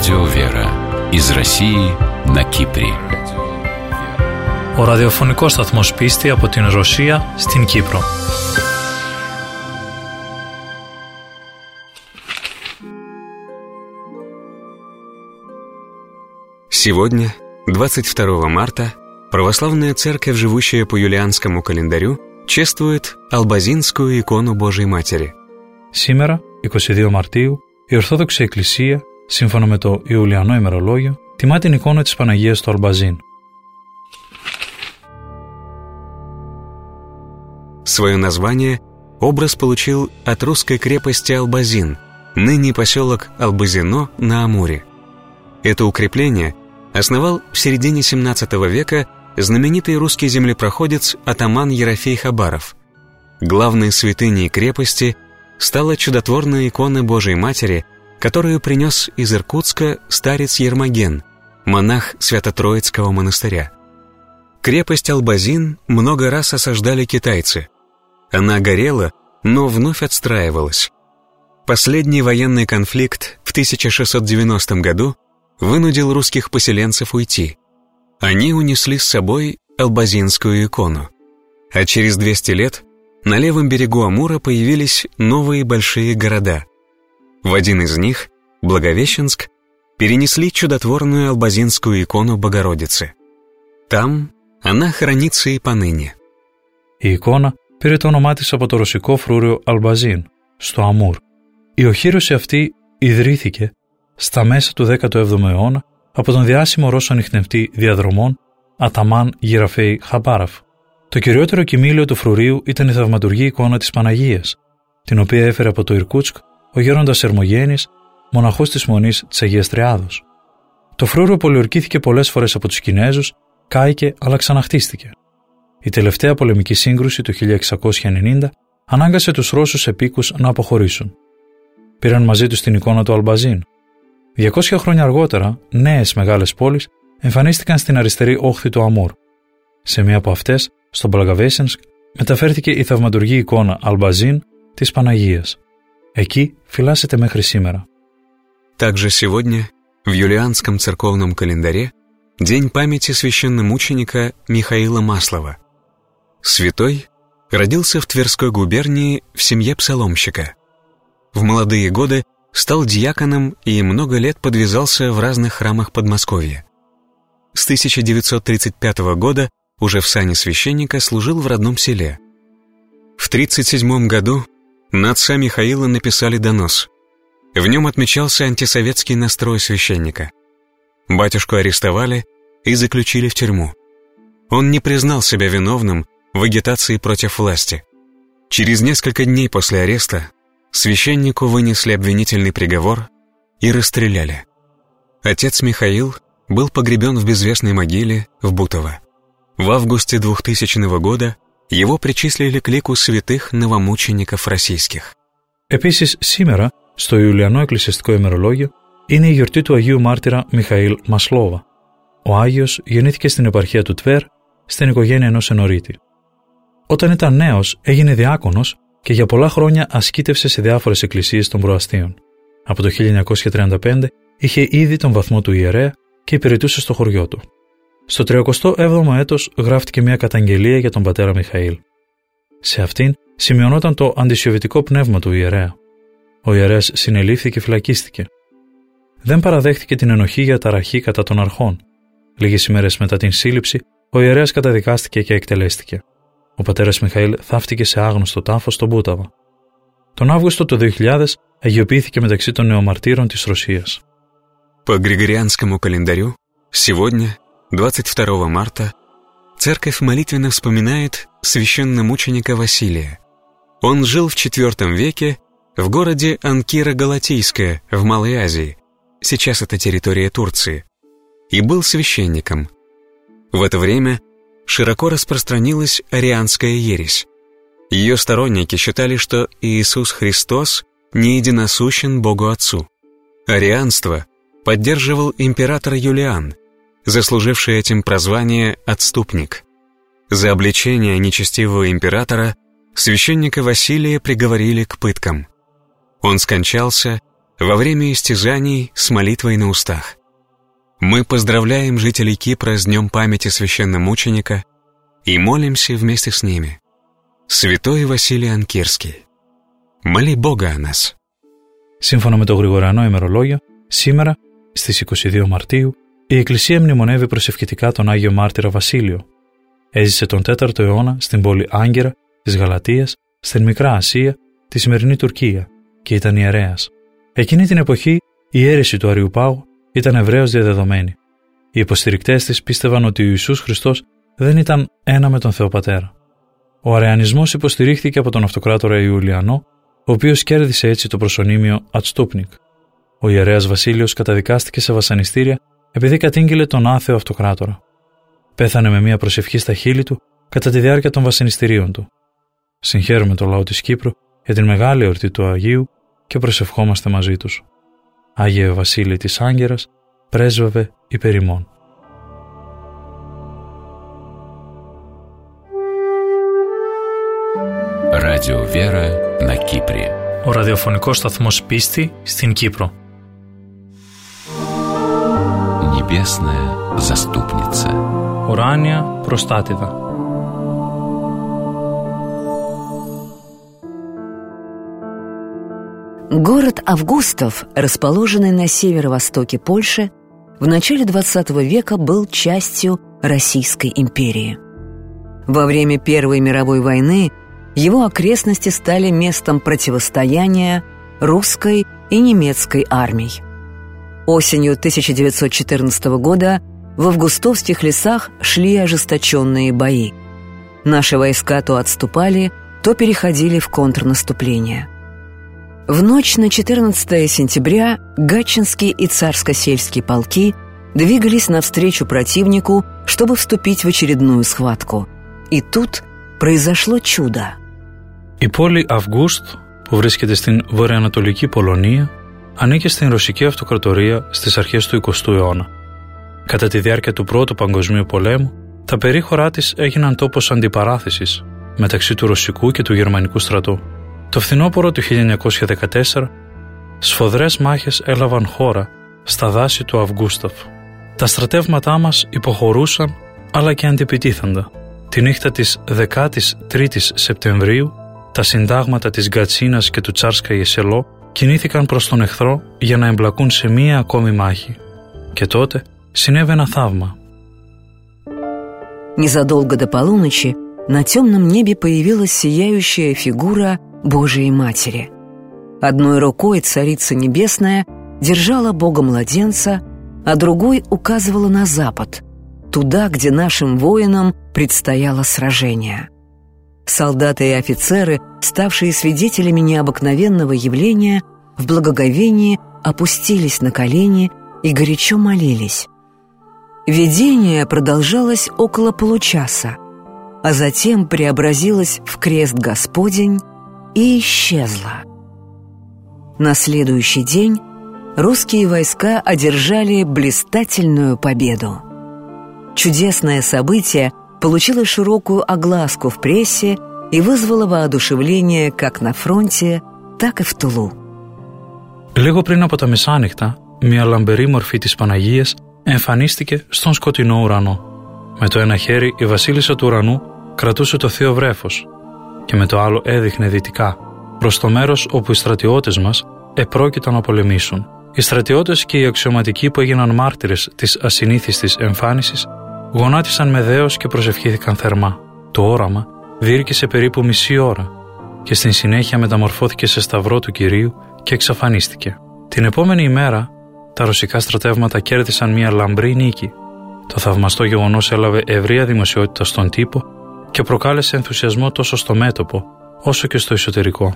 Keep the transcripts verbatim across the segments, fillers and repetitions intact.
Радио Вера из России на Κύπρη. Ο ραδιοφωνικός σταθμός Πίστη από την Ρωσία στην Κύπρο. Сегодня, двадцать второго марта, православная церковь, живущая по юлианскому календарю, чествует Αλμπαζίνскую икону Божией Матери. Σήμερα, εικοστή δεύτερη Μαρτίου, η Ορθόδοξη Εκκλησία, σύμφωνα με το Ιουλιανό ημερολόγιο, τιμά την εικόνα της Παναγίας του Αλμπαζίν. Свое название образ получил от русской крепости Албазин, ныне поселок Албазино на Амуре. Это укрепление основал в середине семнадцатого века знаменитый русский землепроходец атаман Ерофей Хабаров. Главной святыней крепости стала чудотворная икона Божией Матери, которую принес из Иркутска старец Ермоген, монах Свято-Троицкого монастыря. Крепость Албазин много раз осаждали китайцы. Она горела, но вновь отстраивалась. Последний военный конфликт в тысяча шестьсот девяностом году вынудил русских поселенцев уйти. Они унесли с собой Албазинскую икону. А через двести лет на левом берегу Амура появились новые большие города. В один из них, Благовещенск, перенесли чудотворную Албазинскую икону Богородицы. Там она хранится и поныне. Η εικόνα πήρε το όνομά της από το ρωσικό φρούριο Αλμπαζίν, στο Αμούρ. Η οχύρωση αυτή ιδρύθηκε στα μέσα του δέκατου έβδομου αιώνα από τον διάσημο Ρώσο ανιχνευτή διαδρομών Αταμάν Γεραφέη Χαμπάροφ. Το κυριότερο κοιμήλιο του φρουρίου ήταν η θαυματουργή εικόνα της Παναγίας, την οποία έφερε από το Ιρκούτσκ ο γέροντας Ερμογένης, μοναχός της Μονής της Αγίας Τριάδος. Το φρούριο πολιορκήθηκε πολλές φορές από τους Κινέζους, κάηκε αλλά ξαναχτίστηκε. Η τελευταία πολεμική σύγκρουση του χίλια εξακόσια ενενήντα ανάγκασε τους Ρώσους επίκους να αποχωρήσουν. Πήραν μαζί τους την εικόνα του Αλμπαζίν. διακόσια χρόνια αργότερα, νέες μεγάλες πόλεις εμφανίστηκαν στην αριστερή όχθη του Αμούρ. Σε μία από αυτές, στο Благовещенск, μεταφέρθηκε η θαυματουργή εικόνα Αλμπαζίν της Παναγίας. Εκεί φυλάσσεται μέχρι σήμερα. Также сегодня, в юлианском церковном календаре, день памяти священномученика Михаила Маслова. Святой родился в Тверской губернии в семье псаломщика. В молодые годы стал диаконом и много лет подвязался в разных храмах Подмосковья. С тысяча девятьсот тридцать пятого года уже в сане священника служил в родном селе. В тридцать седьмом году на отца Михаила написали донос. В нем отмечался антисоветский настрой священника. Батюшку арестовали и заключили в тюрьму. Он не признал себя виновным в агитации против власти. Через несколько дней после ареста священнику вынесли обвинительный приговор и расстреляли. Отец Михаил был погребен в безвестной могиле в Бутово. В августе двухтысячного года его причислили к лику святых новомучеников российских. Επίσης, σήμερα, στο Ιουλιανό Εκκλησιαστικό ημερολόγιο, είναι η γιορτή του Αγίου Μάρτυρα Μιχαήλ Μασλόβα. Ο Άγιος γεννήθηκε στην επαρχία του Τβέρ, στην οικογένεια ενός ενορρίτη. Όταν ήταν νέος, έγινε διάκονος και για πολλά χρόνια ασκήτευσε σε διάφορες εκκλησίες των προαστίων. Από το χίλια εννιακόσια τριάντα πέντε είχε ήδη τον βαθμό του ιερέα και υπηρετούσε στο χωριό του. Στο τριακοστό έβδομο έτος γράφτηκε μια καταγγελία για τον πατέρα Μιχαήλ. Σε αυτήν σημειωνόταν το αντισοβιετικό πνεύμα του ιερέα. Ο ιερέας συνελήφθη και φυλακίστηκε. Δεν παραδέχτηκε την ενοχή για ταραχή κατά των αρχών. Λίγες ημέρες μετά την σύλληψη, ο ιερέας καταδικάστηκε και εκτελέστηκε. Ο πατέρας Μιχαήλ θαύτηκε σε άγνωστο τάφο στο Μπούταβα. Τον Αύγουστο του δύο χιλιάδες αγιοποιήθηκε μεταξύ των νεομαρτύρων της Ρωσίας. По григорианскому календарю сегодня, двадцать второго марта, церковь молитвенно вспоминает священномученика Василия. Он жил в четвёртом веке в городе Анкира-Галатийская в Малой Азии, сейчас это территория Турции, и был священником. В это время широко распространилась арианская ересь. Ее сторонники считали, что Иисус Христос не единосущен Богу Отцу. Арианство поддерживал император Юлиан, заслуживший этим прозвание «отступник». За обличение нечестивого императора священника Василия приговорили к пыткам. Он скончался во время истязаний с молитвой на устах. Мы поздравляем жителей Кипра с Днем памяти священномученика и молимся вместе с ними. Святой Βασίλη Ανκύρσκη, моли Бога о нас. Σύμφωνα με το Γρηγοριανό ημερολόγιο, σήμερα, στις είκοσι δύο Μαρτίου, η Εκκλησία μνημονεύει προσευχητικά τον Άγιο Μάρτυρα Βασίλειο. Έζησε τον τέταρτο αιώνα στην πόλη Άγκυρα της Γαλατίας, στην Μικρά Ασία, τη σημερινή Τουρκία, και ήταν ιερέας. Εκείνη την εποχή η αίρεση του Αριουπάγου ήταν ευρέως διαδεδομένη. Οι υποστηρικτές της πίστευαν ότι ο Ιησούς Χριστός δεν ήταν ένα με τον Θεό Πατέρα. Ο αρεανισμός υποστηρίχθηκε από τον αυτοκράτορα Ιουλιανό, ο οποίος κέρδισε έτσι το προσωνύμιο Ατστούπνικ. Ο ιερέας Βασίλειος καταδικάστηκε σε βασανιστήρια επειδή κατήγγειλε τον άθεο αυτοκράτορα. Πέθανε με μια προσευχή στα χείλη του κατά τη διάρκεια των βασανιστήριων του. Συγχαίρουμε το λαό της Κύπρου για την μεγάλη εορτή του Αγίου και προσευχόμαστε μαζί τους. Άγιε Βασίλη της Άγκυρας, πρέσβευε υπέρ ημών. Радио Вера на Кипре. Ο ραδιοφωνικός σταθμός Πίστη στην Κύπρο. Небесная заступница. Ουράνια προστάτηδα. Город Августов, расположенный на северо-востоке Польши, в начале двадцатого века был частью Российской империи. Во время Первой мировой войны его окрестности стали местом противостояния русской и немецкой армий. Осенью тысяча девятьсот четырнадцатого года в августовских лесах шли ожесточенные бои. Наши войска то отступали, то переходили в контрнаступление. В ночь на четырнадцатое сентября Гатчинский и Царско-сельские полки двигались навстречу противнику, чтобы вступить в очередную схватку. И тут произошло чудо. Η πόλη Αυγούστ, που βρίσκεται στην βορειοανατολική Πολωνία, ανήκε στην Ρωσική Αυτοκρατορία στις αρχές του εικοστού αιώνα. Κατά τη διάρκεια του Πρώτου Παγκοσμίου Πολέμου, τα περίχωρά της έγιναν τόπος αντιπαράθεσης μεταξύ του Ρωσικού και του Γερμανικού στρατού. Το φθινόπωρο του χίλια εννιακόσια δεκατέσσερα, σφοδρές μάχες έλαβαν χώρα στα δάση του Αυγούστοφ. Τα στρατεύματά μας υποχωρούσαν, αλλά και αντιπιτίθεντα. Τη νύχτα της δεκάτης τρίτης Σεπτεμβρίου, τα συντάγματα της Γκατσίνας και του Τσάρσκαγε Σελό κινήθηκαν προς τον εχθρό για να εμπλακούν σε μία ακόμη μάχη. Και τότε συνέβη ένα θαύμα. Незадолго до полуночи на темном небе появилась сияющая фигура Божией Матери. Одной рукой Царица Небесная держала Бога-младенца, а другой указывала на запад, туда, где нашим воинам предстояло сражение. Солдаты и офицеры, ставшие свидетелями необыкновенного явления, в благоговении опустились на колени и горячо молились. Видение продолжалось около получаса, а затем преобразилось в крест Господень и исчезло. На следующий день русские войска одержали блистательную победу. Чудесное событие получило широкую огласку в прессе и вызвало воодушевление как на фронте, так и в Тулу. Λίγο πριν από τα μεσάνυχτα, μια λαμπερή μορφή της Παναγίας εμφανίστηκε στον σκοτεινό ουρανό. Με το ένα χέρι η βασίλισσα του ουρανού κρατούσε το θείο βρέφος και με το άλλο έδειχνε δυτικά, προς το μέρος όπου οι στρατιώτες μας επρόκειτον να πολεμήσουν. Οι στρατιώτες και οι αξιωματικοί που έγιναν μάρτυρες της ασυνήθιστης εμφάνισης γονάτισαν με δέος και προσευχήθηκαν θερμά. Το όραμα διήρκησε περίπου μισή ώρα και στην συνέχεια μεταμορφώθηκε σε σταυρό του Κυρίου και εξαφανίστηκε. Την επόμενη ημέρα τα ρωσικά στρατεύματα κέρδισαν μια λαμπρή νίκη. Το θαυμαστό γεγονός έλαβε ευρεία δημοσιότητα στον τύπο και προκάλεσε ενθουσιασμό τόσο στο μέτωπο όσο και στο εσωτερικό.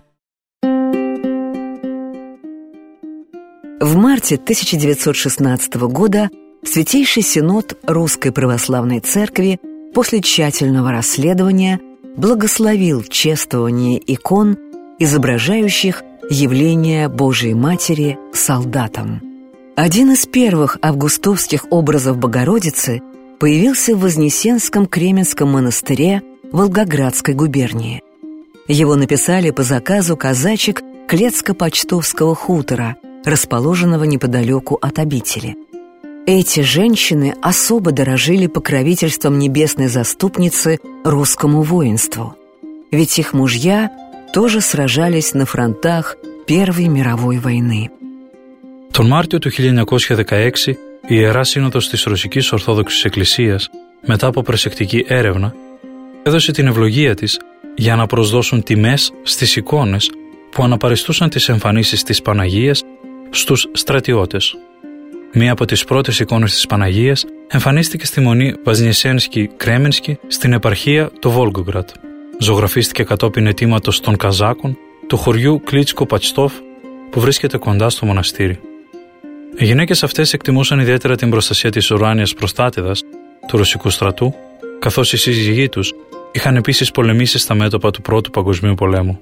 В марте тысяча девятьсот шестнадцатого года Святейший Синод Русской Православной Церкви после тщательного расследования благословил чествование икон, изображающих явление Божией Матери солдатам. Один из первых августовских образов Богородицы появился в Вознесенском Кременском монастыре Волгоградской губернии. Его написали по заказу казачек Клецко-Почтовского хутора расположенного неподалеку от обители. Эти женщины особо дорожили покровительством небесной заступницы русскому воинству, ведь их мужья тоже сражались на фронтах Первой мировой войны. Τον Μάρτιο του χίλια εννιακόσια δεκαέξι, η Ιερά Σύνοδος της Ρωσικής Ορθόδοξης Εκκλησίας, μετά από προσεκτική έρευνα, έδωσε την ευλογία της για να προσδώσουν τιμές στις εικόνες που αναπαριστούσαν τις εμφανίσεις της Παναγίας στους στρατιώτες. Μία από τις πρώτες εικόνες της Παναγίας εμφανίστηκε στη μονή Βαζνιεσένσκι-Κρέμενσκι στην επαρχία του Βόλγκογκρατ. Ζωγραφίστηκε κατόπιν αιτήματος των Καζάκων του χωριού Κλίτσκο-Πατστόφ που βρίσκεται κοντά στο μοναστήρι. Οι γυναίκες αυτές εκτιμούσαν ιδιαίτερα την προστασία της ουράνιας προστάτηδας του ρωσικού στρατού, καθώς οι σύζυγοί τους είχαν επίσης πολεμήσει στα μέτωπα του Πρώτου Παγκοσμίου Πολέμου.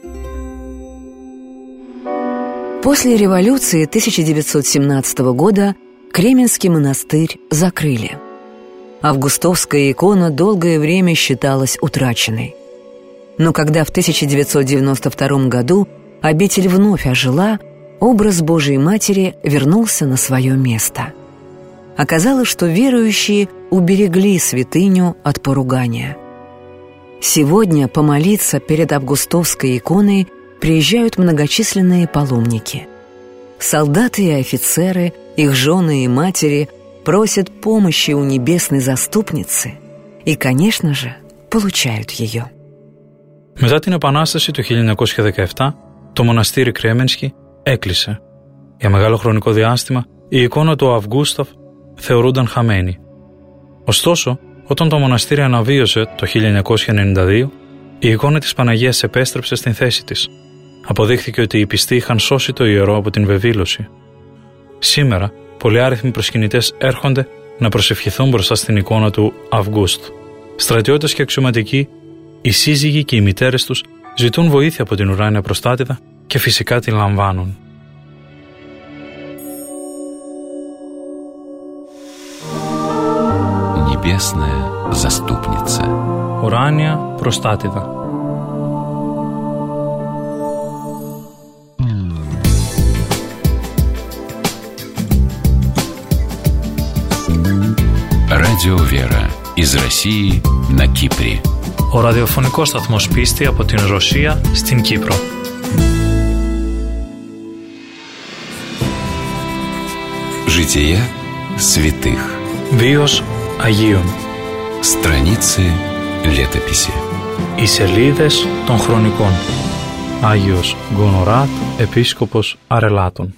После революции тысяча девятьсот семнадцатого года Кременский монастырь закрыли. Августовская икона долгое время считалась утраченной. Но когда в тысяча девятьсот девяносто втором году обитель вновь ожила, образ Божией Матери вернулся на свое место. Оказалось, что верующие уберегли святыню от поругания. Сегодня помолиться перед Августовской иконой приезжают многочисленные паломники. Солдаты и офицеры, их жены и матери просят помощи у небесной заступницы и, конечно же, получают ее. Μετά την Επανάσταση του χίλια εννιακόσια δεκαεπτά, το μοναστήρι Κρέμενσκι έκλεισε. Για μεγάλο χρονικό διάστημα, η εικόνα του Αυγούσταφ θεωρούνταν χαμένη. Ωστόσο, όταν το μοναστήρι αναβίωσε το χίλια εννιακόσια ενενήντα δύο, η εικόνα της Παναγίας επέστρεψε στην θέση της. Αποδείχθηκε ότι οι πιστοί είχαν σώσει το ιερό από την βεβήλωση. Σήμερα, πολλοί άριθμοι προσκυνητές έρχονται να προσευχηθούν μπροστά στην εικόνα του Αυγούστ. Στρατιώτες και αξιωματικοί, οι σύζυγοι και οι μητέρες τους ζητούν βοήθεια από την ουράνια προστάτηδα και φυσικά την λαμβάνουν. Небесная заступница. Ουράνια προστάτηδα. Радио Вера из России на Кипре. Ο ραδιοφωνικός σταθμός Πίστη από την Ρωσία στην Κύπρο. Жития святых. Βίος Αγίων. Страницы летописи. Οι σελίδες των χρονικών. Άγιος Гонорат, επίσκοπος Αρελάτων.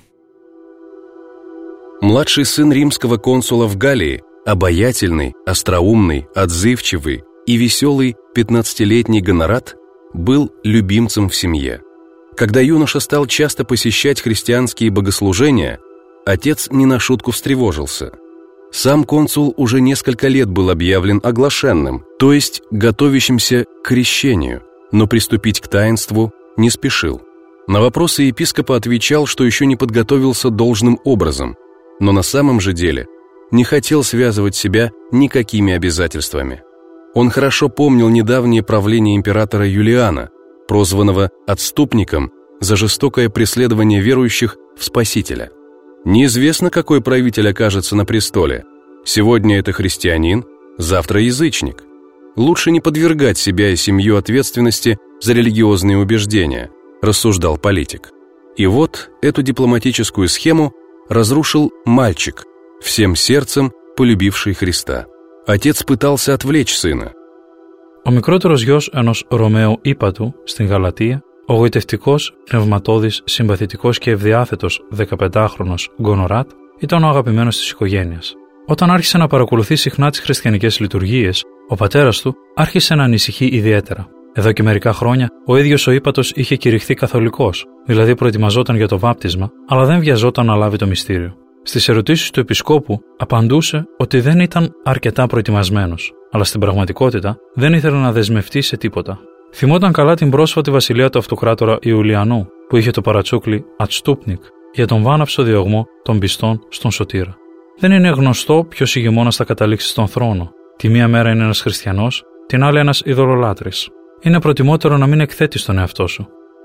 Младший сын римского консула в Галлии, обаятельный, остроумный, отзывчивый и веселый пятнадцатилетний Гонорат, был любимцем в семье. Когда юноша стал часто посещать христианские богослужения, отец не на шутку встревожился. Сам консул уже несколько лет был объявлен оглашенным, то есть готовящимся к крещению, но приступить к таинству не спешил. На вопросы епископа отвечал, что еще не подготовился должным образом, но на самом же деле не хотел связывать себя никакими обязательствами. Он хорошо помнил недавнее правление императора Юлиана, прозванного отступником за жестокое преследование верующих в Спасителя. Неизвестно, какой правитель окажется на престоле. Сегодня это христианин, завтра язычник. Лучше не подвергать себя и семью ответственности за религиозные убеждения, рассуждал политик. И вот эту дипломатическую схему разрушил мальчик, всем сердцем полюбивший Христа. Отец πытался отвлечь сына. Ο μικρότερος γιος ενός Ρωμαίου ύπατου στην Γαλατία, ο γοητευτικός, πνευματώδης, συμπαθητικός και ευδιάθετος δεκαπεντάχρονος Γκονοράτ ήταν ο αγαπημένος της οικογένειας. Όταν άρχισε να παρακολουθεί συχνά τις χριστιανικές λειτουργίες, ο πατέρας του άρχισε να ανησυχεί ιδιαίτερα. Εδώ και μερικά χρόνια, ο ίδιος ο ύπατος είχε κηρυχθεί καθολικός, δηλαδή προετοιμαζόταν για το βάπτισμα, αλλά δεν βιαζόταν να λάβει το μυστήριο. Στις ερωτήσεις του επισκόπου απαντούσε ότι δεν ήταν αρκετά προετοιμασμένος, αλλά στην πραγματικότητα δεν ήθελε να δεσμευτεί σε τίποτα. Θυμόταν καλά την πρόσφατη βασιλεία του αυτοκράτορα Ιουλιανού, που είχε το παρατσούκλι Ατστούπνικ για τον βάναυσο διωγμό των πιστών στον Σωτήρα. Δεν είναι γνωστό ποιος ηγεμόνας θα καταλήξει στον θρόνο. Τη μία μέρα είναι ένας χριστιανός, την άλλη ένας ειδωλολάτρης. Είναι προτιμότερο να μην εκθέτεις τον εαυτό σου.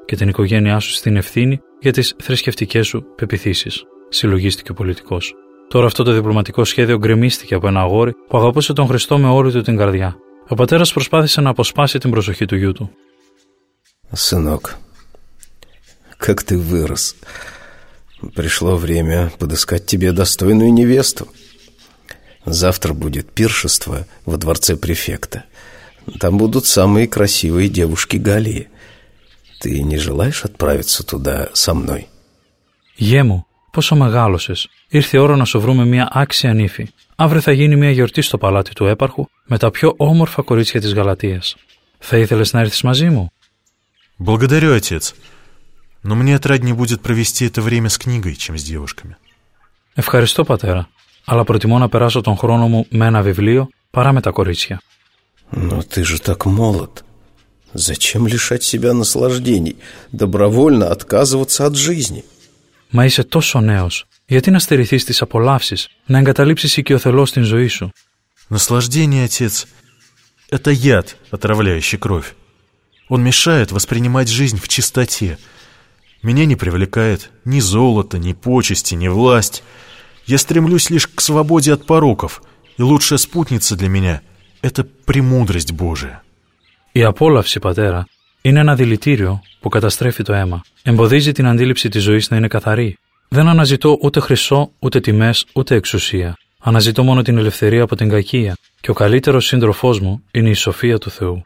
και την οικογένειά σου στην ευθύνη για τις θρησκευτικές σου πεποιθήσεις, συλλογίστηκε ο πολιτικός. Τώρα αυτό το διπλωματικό σχέδιο γκρεμίστηκε από ένα αγόρι που αγαπούσε τον Χριστό με όλη του την καρδιά. Ο πατέρας προσπάθησε να αποσπάσει την προσοχή του γιού του. «Сынок, как ты вырос. Пришло время подыскать тебе достойную невесту. Завтра будет пиршество во дворце префекта. Там будут самые красивые девушки Галлии. Ты не желаешь отправиться туда со мной?» «Γιέ μου, πόσο μεγάλωσες. Ήρθε η ώρα να σου βρούμε μια άξια νύφη. Αύριο θα γίνει μια γιορτή στο παλάτι του έπαρχου με τα πιο όμορφα κορίτσια της Γαλατείας. Θα ήθελες να έρθεις μαζί μου?» «Благодарю, отец. Но мне отраднее будет провести это время с книгой, чем с девушками». «Ευχαριστώ, πατέρα, αλλά προτιμώ να περάσω τον χρόνο μου με ένα βιβλίο παρά με τα κορίτσια». «Но ты же так молод. Зачем лишать себя наслаждений, добровольно отказываться от жизни?» «Μα είσαι τόσο νέος. Γιατί να στερηθείς τις απολαύσεις, να εγκαταλείψεις οικειοθελώς την ζωή σου?» «Наслаждение, отец, это яд, отравляющий кровь. Он мешает воспринимать жизнь в чистоте. Меня не привлекает ни золото, ни почести, ни власть. Я стремлюсь лишь к свободе от пороков, и лучшая спутница для меня — это премудрость Божия». Η απόλαυση, πατέρα, είναι ένα δηλητήριο που καταστρέφει το αίμα. Εμποδίζει την αντίληψη της ζωής να είναι καθαρή. Δεν αναζητώ ούτε χρυσό, ούτε τιμές, ούτε εξουσία. Αναζητώ μόνο την ελευθερία από την κακία και ο καλύτερος σύντροφός μου είναι η σοφία του Θεού.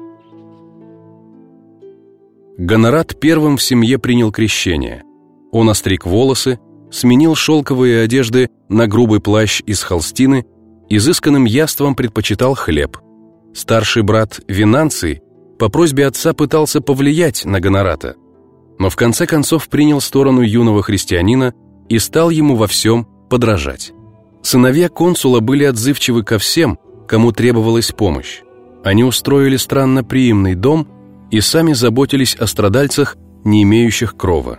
Гонорат первым в семье принял крещение. Он остриг волосы, сменил шелковые одежды на грубый плащ из холстины, изысканным яством предпочитал хлеб. Старший брат Винанций по просьбе отца пытался повлиять на Гонората, но в конце концов принял сторону юного христианина и стал ему во всем подражать. Сыновья консула были отзывчивы ко всем, кому требовалась помощь. Они устроили странноприимный дом и сами заботились о страдальцах, не имеющих крова.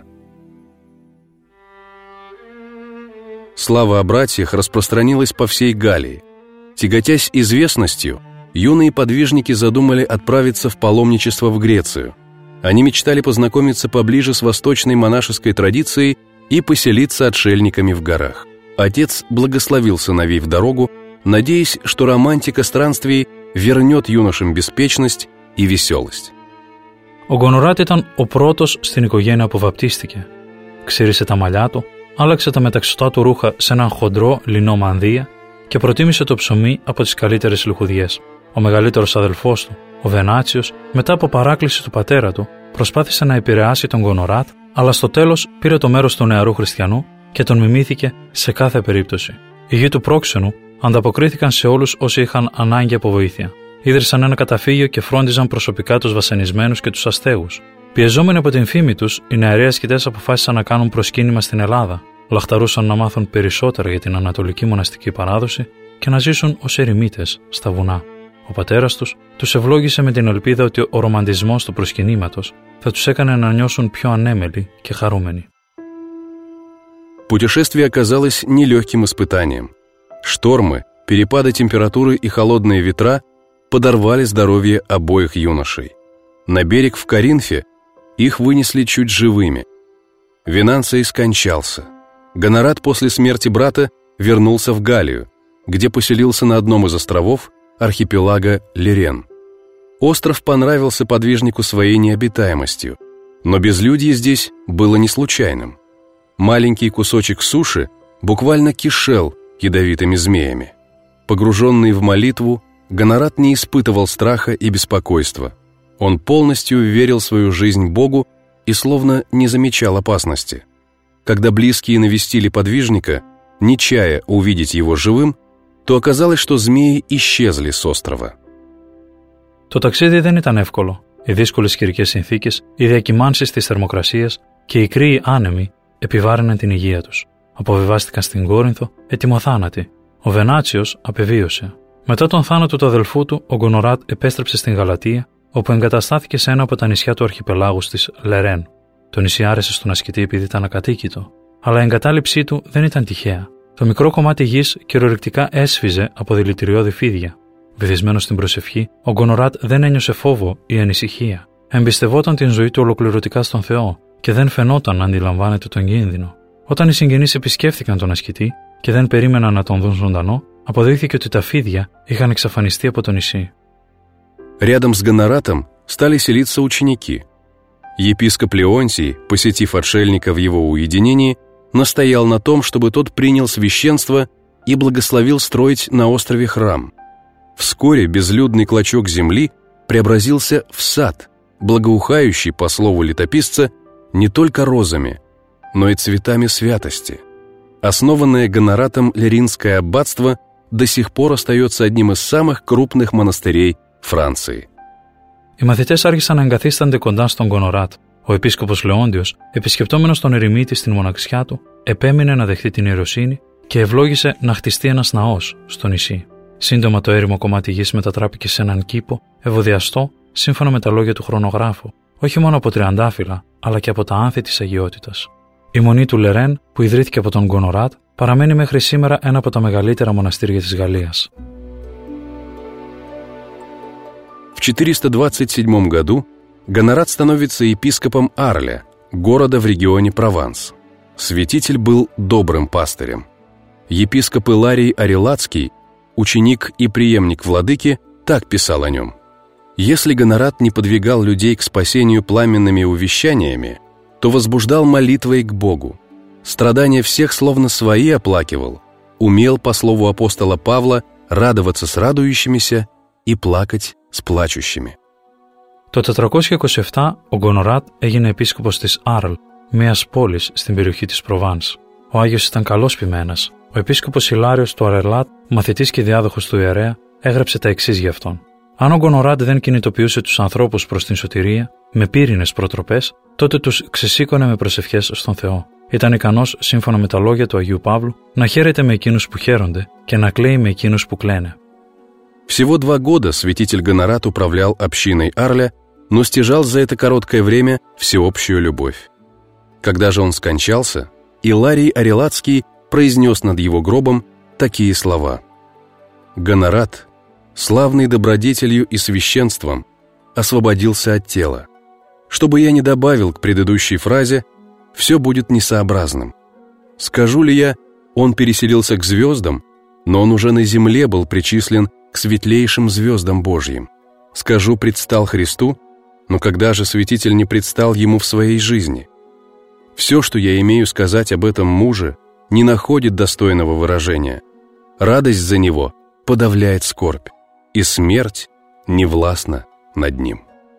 Слава о братьях распространилась по всей Галлии. Тяготясь известностью, юные подвижники задумали отправиться в паломничество в Грецию. Они мечтали познакомиться поближе с восточной монашеской традицией и поселиться отшельниками в горах. Отец благословил сыновей в дорогу, надеясь, что романтика странствий вернет юношам беспечность и веселость. Ο Γκονοράτ ήταν ο πρώτος στην οικογένεια που βαπτίστηκε. Ξύρισε τα μαλλιά του, άλλαξε τα μεταξωτά του ρούχα σε έναν χοντρό λινό μανδύα και προτίμησε το ψωμί από τις καλύτερες λιχουδιές. Ο μεγαλύτερος αδελφός του, ο Βενάτσιος, μετά από παράκληση του πατέρα του, προσπάθησε να επηρεάσει τον Γκονοράτ, αλλά στο τέλος πήρε το μέρος του νεαρού χριστιανού και τον μιμήθηκε σε κάθε περίπτωση. Οι γη του πρόξενου ανταποκρίθηκαν σε όλους όσοι είχαν ανάγκη από βοήθεια. Ίδρυσαν ένα καταφύγιο και φρόντιζαν προσωπικά τους βασανισμένους και τους αστέγους. Πιεζόμενοι από την φήμη τους, οι νεαροί ασκητές αποφάσισαν να κάνουν προσκύνημα στην Ελλάδα. Λαχταρούσαν να μάθουν περισσότερα για την ανατολική μοναστική παράδοση και να ζήσουν ως ερημίτες στα βουνά. Ο πατέρας τους τους ευλόγησε με την ελπίδα ότι ο ρομαντισμός του προσκυνήματος θα τους έκανε να νιώσουν πιο ανέμελοι και χαρούμενοι. Путешествие оказалось нелегким испытанием. Штормы, перепады температуры и холодные ветра подорвали здоровье обоих юношей. На берег в Коринфе их вынесли чуть живыми. Винанций скончался. Гонорат после смерти брата вернулся в Галлию, где поселился на одном из островов архипелага Лирен. Остров понравился подвижнику своей необитаемостью, но безлюдье здесь было не случайным. Маленький кусочек суши буквально кишел ядовитыми змеями. Погруженный в молитву, Гонорат не испытывал страха и беспокойства. Он полностью верил свою жизнь Богу и словно не замечал опасности. Когда близкие навестили подвижника, не чая увидеть его живым, то оказалось, что змеи исчезли с острова. Το ταξίδι δεν ήταν εύκολο. Οι δύσκολες καιρικές συνθήκες, οι διακυμάνσεις της θερμοκρασίας και οι κρύοι άνεμοι επιβάρυναν την υγεία τους. Αποβιβάστηκαν στην Κόρινθο ετοιμοθάνατοι. Ο Βενάτσιος απεβίωσε. Μετά τον θάνατο του αδελφού του, ο Γκονοράτ επέστρεψε στην Γαλατεία, όπου εγκαταστάθηκε σε ένα από τα νησιά του αρχιπελάγου της Λερέν. Το νησί άρεσε στον ασκητή επειδή ήταν ακατοίκητο, αλλά η εγκατάλειψή του δεν ήταν τυχαία. Το μικρό κομμάτι γης κυριολεκτικά έσφιζε από δηλητηριώδη φίδια. Βυθισμένος στην προσευχή, ο Γκονοράτ δεν ένιωσε φόβο ή ανησυχία. Εμπιστευόταν την ζωή του ολοκληρωτικά στον Θεό και δεν φαινόταν να αντιλαμβάνεται τον κίνδυνο. Όταν οι συγγενείς επισκέφθηκαν τον ασκητή και δεν περίμεναν να τον δουν ζωντανό, αποδείχθηκε ότι τα φίδια είχαν εξαφανιστεί από το νησί. Рядом с Гоноратом стали селиться ученики. Епископ Леонтий, посетив отшельника в его уединении, настоял на том, чтобы тот принял священство и благословил строить на острове храм. Вскоре безлюдный клочок земли преобразился в сад, благоухающий, по слову летописца, не только розами, но и цветами святости. Основанное Гоноратом Леринское аббатство до сих пор остается одним из самых крупных монастырей Φράνσι. Οι μαθητές άρχισαν να εγκαθίστανται κοντά στον Γκονοράτ. Ο επίσκοπος Λεόντιος, επισκεπτόμενος τον ερημίτη στην μοναξιά του, επέμεινε να δεχτεί την ιεροσύνη και ευλόγησε να χτιστεί ένας ναός στο νησί. Σύντομα το έρημο κομμάτι γης μετατράπηκε σε έναν κήπο, ευωδιαστό, σύμφωνα με τα λόγια του χρονογράφου, όχι μόνο από τριαντάφυλλα, αλλά και από τα άνθη της αγιότητας. Η μονή του Λερέν, που ιδρύθηκε από τον Γκονοράτ, παραμένει μέχρι σήμερα ένα από τα μεγαλύτερα μοναστήρια της Γαλλίας. В четыреста двадцать седьмом году Гонорат становится епископом Арля, города в регионе Прованс. Святитель был добрым пастырем. Епископ Иларий Арелатский, ученик и преемник владыки, так писал о нем. Если Гонорат не подвигал людей к спасению пламенными увещаниями, то возбуждал молитвой к Богу. Страдания всех словно свои оплакивал, умел, по слову апостола Павла, радоваться с радующимися и плакать с плачущими. Το τετρακόσια είκοσι επτά ο Γκονοράτ έγινε επίσκοπος της Άρλ, μιας πόλης στην περιοχή της Προβάνς. Ο Άγιος ήταν καλός ποιμένας. Ο επίσκοπος Ιλάριος του Αρελάτ, μαθητής και διάδοχος του ιερέα, έγραψε τα εξής για αυτόν. Αν ο Γκονοράτ δεν κινητοποιούσε τους ανθρώπους προς την σωτηρία, με πύρινες προτροπές, τότε τους ξεσήκωνε με προσευχές στον Θεό. Ήταν ικανός, σύμφωνα με τα λόγια του Αγίου Παύλου, να χαίρεται με εκείνους που χαίρονται και να κλαίει με εκείνους που κλαίνε. Всего два года святитель Гонорат управлял общиной Арля, но стяжал за это короткое время всеобщую любовь. Когда же он скончался, Иларий Арелатский произнес над его гробом такие слова: «Гонорат, славный добродетелью и священством, освободился от тела. Что бы я ни добавил к предыдущей фразе, все будет несообразным. Скажу ли я, он переселился к звездам, но он уже на земле был причислен к светлейшим звездам Божьим. Скажу, предстал Христу, но когда же святитель не предстал ему в своей жизни? Все, что я имею сказать об этом муже, не находит достойного выражения. Радость за него подавляет скорбь, и смерть не властна над ним».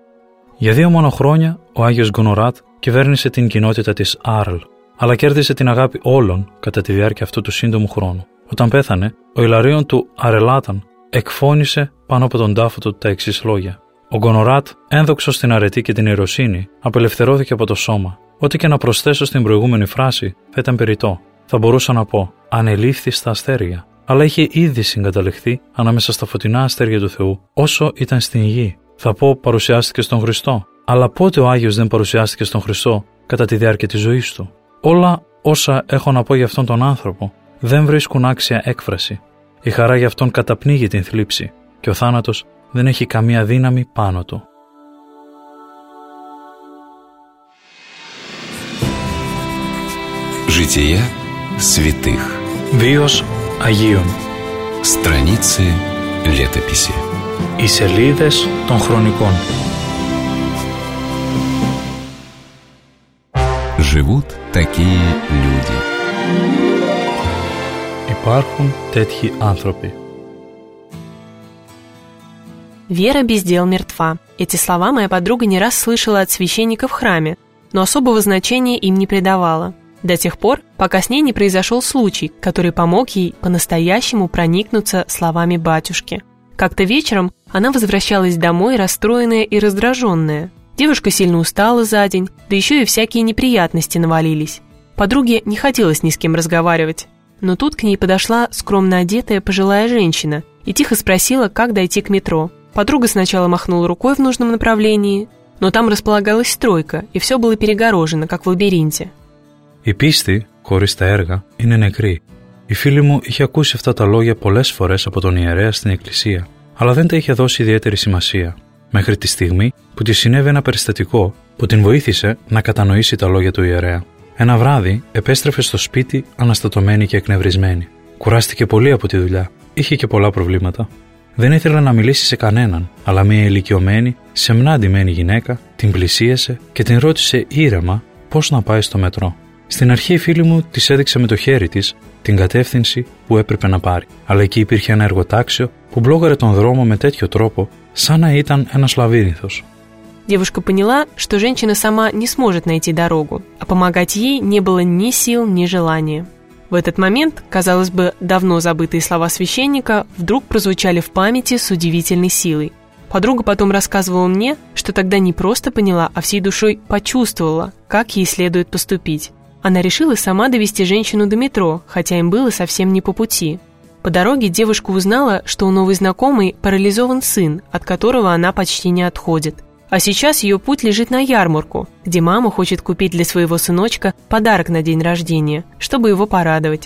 Για δύο μόνο χρόνια, ο Άγιος Γκονοράτ κυβέρνησε την κοινότητα της Άρλ, αλλά κέρδισε την αγάπη όλων κατά τη διάρκεια αυτού του σύντομου χρόνου. Όταν πέθανε, ο Ιλαρίων του Αρελάταν εκφώνησε πάνω από τον τάφο του τα εξής λόγια. Ο Γκονοράτ, ένδοξος στην αρετή και την ιεροσύνη, απελευθερώθηκε από το σώμα. Ό,τι και να προσθέσω στην προηγούμενη φράση θα ήταν περιττό. Θα μπορούσα να πω «ανελήφθη στα αστέρια», αλλά είχε ήδη συγκαταλεχθεί ανάμεσα στα φωτεινά αστέρια του Θεού όσο ήταν στην γη. Θα πω «παρουσιάστηκε στον Χριστό», αλλά πότε ο Άγιος δεν παρουσιάστηκε στον Χριστό κατά τη διάρκεια της ζωής του? Όλα όσα έχω να πω για αυτόν τον άνθρωπο δεν βρίσκουν άξια έκφραση. Η χαρά για αυτόν καταπνίγει την θλίψη και ο θάνατος δεν έχει καμία δύναμη πάνω του. Жития святых. Βίος Αγίων. Страницы летописи. Οι σελίδες των χρονικών. Живут такие люди. Υπάρχουν τέτοιοι άνθρωποι. Вера без дел мертва. Эти слова моя подруга не раз слышала от священника в храме, но особого значения им не придавала. До тех пор, пока с ней не произошел случай, который помог ей по-настоящему проникнуться словами батюшки. Как-то вечером она возвращалась домой, расстроенная и раздраженная. Девушка сильно устала за день, да еще и всякие неприятности навалились. Подруге не хотелось ни с кем разговаривать. Но тут к ней подошла скромно одетая пожилая женщина и тихо спросила, как дойти к метро. Подруга сначала махнула рукой в нужном направлении, но там располагалась стройка, и все было перегорожено, как в лабиринте. Η πίστη, χωρίς τα έργα, είναι νεκρή. Η φίλη μου είχε ακούσει αυτά τα λόγια πολλές φορές από τον ιερέα στην εκκλησία, αλλά δεν τα είχε δώσει ιδιαίτερη σημασία. μέχρι τη στιγμή που της συνέβη ένα περιστατικό που την βοήθησε να κατανοήσει τα λόγια του ιερέα. Ένα βράδυ επέστρεφε στο σπίτι αναστατωμένη και εκνευρισμένη. Κουράστηκε πολύ από τη δουλειά. Είχε και πολλά προβλήματα. Δεν ήθελε να μιλήσει σε κανέναν, αλλά μια ηλικιωμένη, σεμνά ντυμένη γυναίκα την πλησίασε και την ρώτησε ήρεμα πώς να πάει στο μετρό. Στην αρχή η φίλη μου της έδειξε με το χέρι της την κατεύθυνση που έπρεπε να πάρει, αλλά εκεί υπήρχε ένα εργοτάξιο που μπλόγαρε τον δρόμο με τέτοιο τρόπο, σαν να ήταν ένας λαβύρινθος. Девушка поняла, что женщина сама не сможет найти дорогу, а помогать ей не было ни сил, ни желания. В этот момент, казалось бы, давно забытые слова священника вдруг прозвучали в памяти с удивительной силой. Подруга потом рассказывала мне, что тогда не просто поняла, а всей душой почувствовала, как ей следует поступить. Она решила сама довести женщину до метро, хотя им было совсем не по пути. По дороге девушка узнала, что у новой знакомой парализован сын, от которого она почти не отходит. А сейчас ее путь lежит на ярмарку, где мама хочет купить для своего сыночка подарок на день рождения, чтобы его порадовать.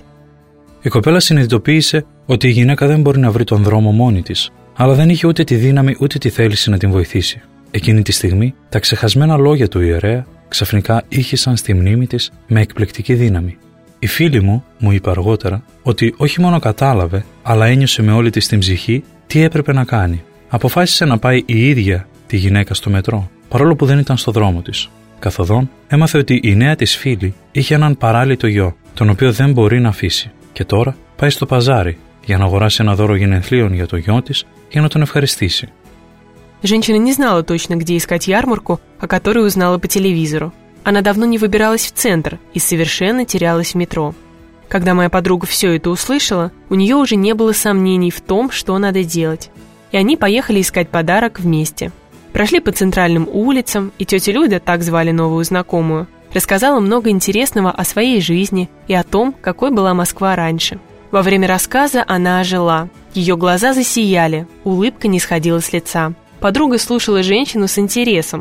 Η κοπέλα συνειδητοποίησε ότι η γυναίκα δεν μπορεί να βρει τον δρόμο μόνη της, αλλά δεν είχε ούτε τη δύναμη ούτε τη θέληση να την βοηθήσει. Εκείνη τη στιγμή, τα ξεχασμένα λόγια του ιερέα ξαφνικά ήχησαν στη μνήμη της με εκπληκτική δύναμη. Η φίλη μου μου είπε αργότερα ότι όχι μόνο κατάλαβε, αλλά ένιωσε με όλη της την ψυχή τι έπρεπε να κάνει. Αποφάσισε να πάει η ίδια τη γυναίκα στο μετρό, παρόλο που δεν ήταν στο δρόμο της. Καθοδόν, έμαθε ότι η νέα της φίλη είχε έναν παράλυτο γιο, τον οποίο δεν μπορεί να αφήσει, και τώρα πάει στο παζάρι για να αγοράσει ένα δώρο γενεθλίων για το γιο της για να τον ευχαριστήσει. Женщина не знала точно, где искать ярмарку, о которой узнала по телевизору. Она давно не выбиралась в центр и совершенно терялась в метро. Когда моя подруга все это услышала, у нее уже не было сомнений в том, что надо делать. И они поехали искать подарок вместе. Прошли по центральным улицам, и тетя Люда, так звали новую знакомую, рассказала много интересного о своей жизни и о том, какой была Москва раньше. Во время рассказа она ожила. Ее глаза засияли, улыбка не сходила с лица. Подруга слушала женщину с интересом.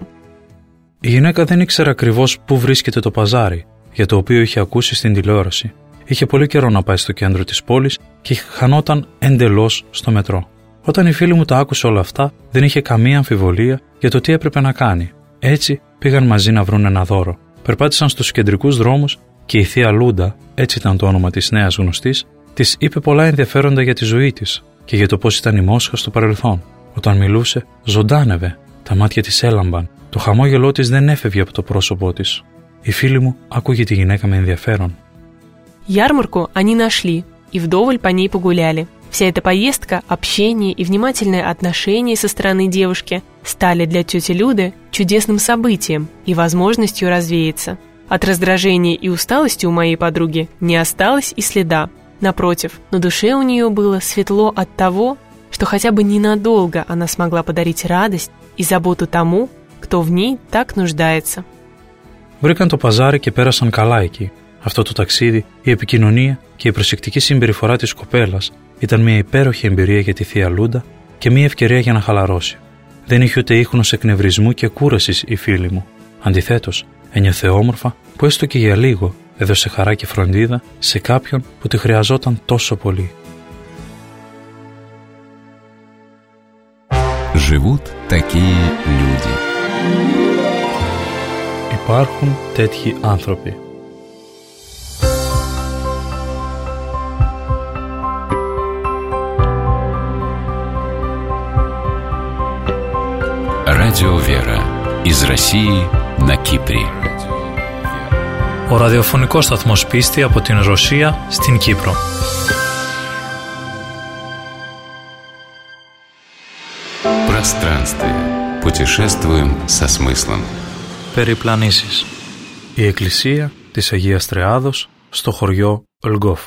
Η γυναίκα δεν ήξερε ακριβώς πού βρίσκεται το παζάρι, για το οποίο είχε ακούσει στην τηλεόραση. Είχε πολύ καιρό να πάει στο κέντρο της πόλης και χανόταν εντελώς στο μετρό. Όταν η φίλη μου τα άκουσε όλα αυτά, δεν είχε καμία αμφιβολία για το τι έπρεπε να κάνει. Έτσι πήγαν μαζί να βρουν ένα δώρο. Περπάτησαν στους κεντρικούς δρόμους και η θεία Λούντα, έτσι ήταν το όνομα της νέας γνωστής, της είπε πολλά ενδιαφέροντα για τη ζωή της και για το πώς ήταν η Μόσχα στο παρελθόν. Όταν μιλούσε, ζωντάνευε, τα μάτια της έλαμπαν, το χαμόγελό της δεν έφευγε από το πρόσωπό της. Η φίλη μου άκουγε τη γυναίκα με ενδιαφέρον. Ярмарку они нашли и вдоволь по ней погуляли. Вся эта поездка, общение и внимательное отношение со стороны девушки стали для тети Люды чудесным событием и возможностью развеяться. От раздражения и усталости у моей подруги не осталось и следа. Напротив, на душе у нее было светло от того, что хотя бы ненадолго она смогла подарить радость и заботу тому, кто в ней так нуждается. Βρήκαν το παζάρι και πέρασαν καλά εκεί. Αυτό το ταξίδι, η επικοινωνία και η προσεκτική συμπεριφορά της κοπέλας ήταν μια υπέροχη εμπειρία για τη θεία Λούντα και μια ευκαιρία για να χαλαρώσει. Δεν είχε ούτε ίχνος εκνευρισμού και κούρασης η φίλη μου. Αντιθέτως, ένιωθε όμορφα που έστω και για λίγο έδωσε χαρά και φροντίδα σε κάποιον που τη χρειαζόταν τόσο πολύ. Живут такие люди. Υπάρχουν τέτοιοι άνθρωποι. Радио Вера. Из России на Кипре. Ο ραδιοφωνικός σταθμός Πίστη από την Ρωσία στην Κύπρο. Пространствие. Путешествуем со смыслом. Περιπλανήσεις. Η εκκλησία της Αγίας Τριάδος στο χωριό Льгов.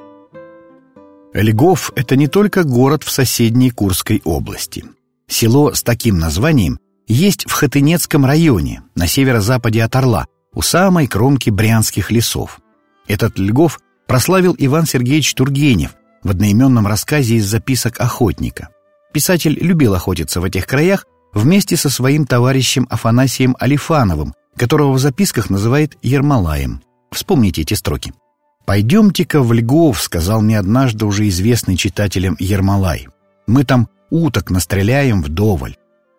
Льгов – это не только город в соседней Курской области. Село с таким названием есть в Хотынецком районе, на северо-западе от Орла, у самой кромки брянских лесов. Этот Льгов прославил Иван Сергеевич Тургенев в одноименном рассказе из записок охотника. Писатель любил охотиться в этих краях вместе со своим товарищем Афанасием Алифановым, которого в записках называет Ермолаем. Вспомните эти строки. «Пойдемте-ка в Льгов», — сказал мне однажды уже известный читателям Ермолай. «Мы там уток настреляем вдоволь».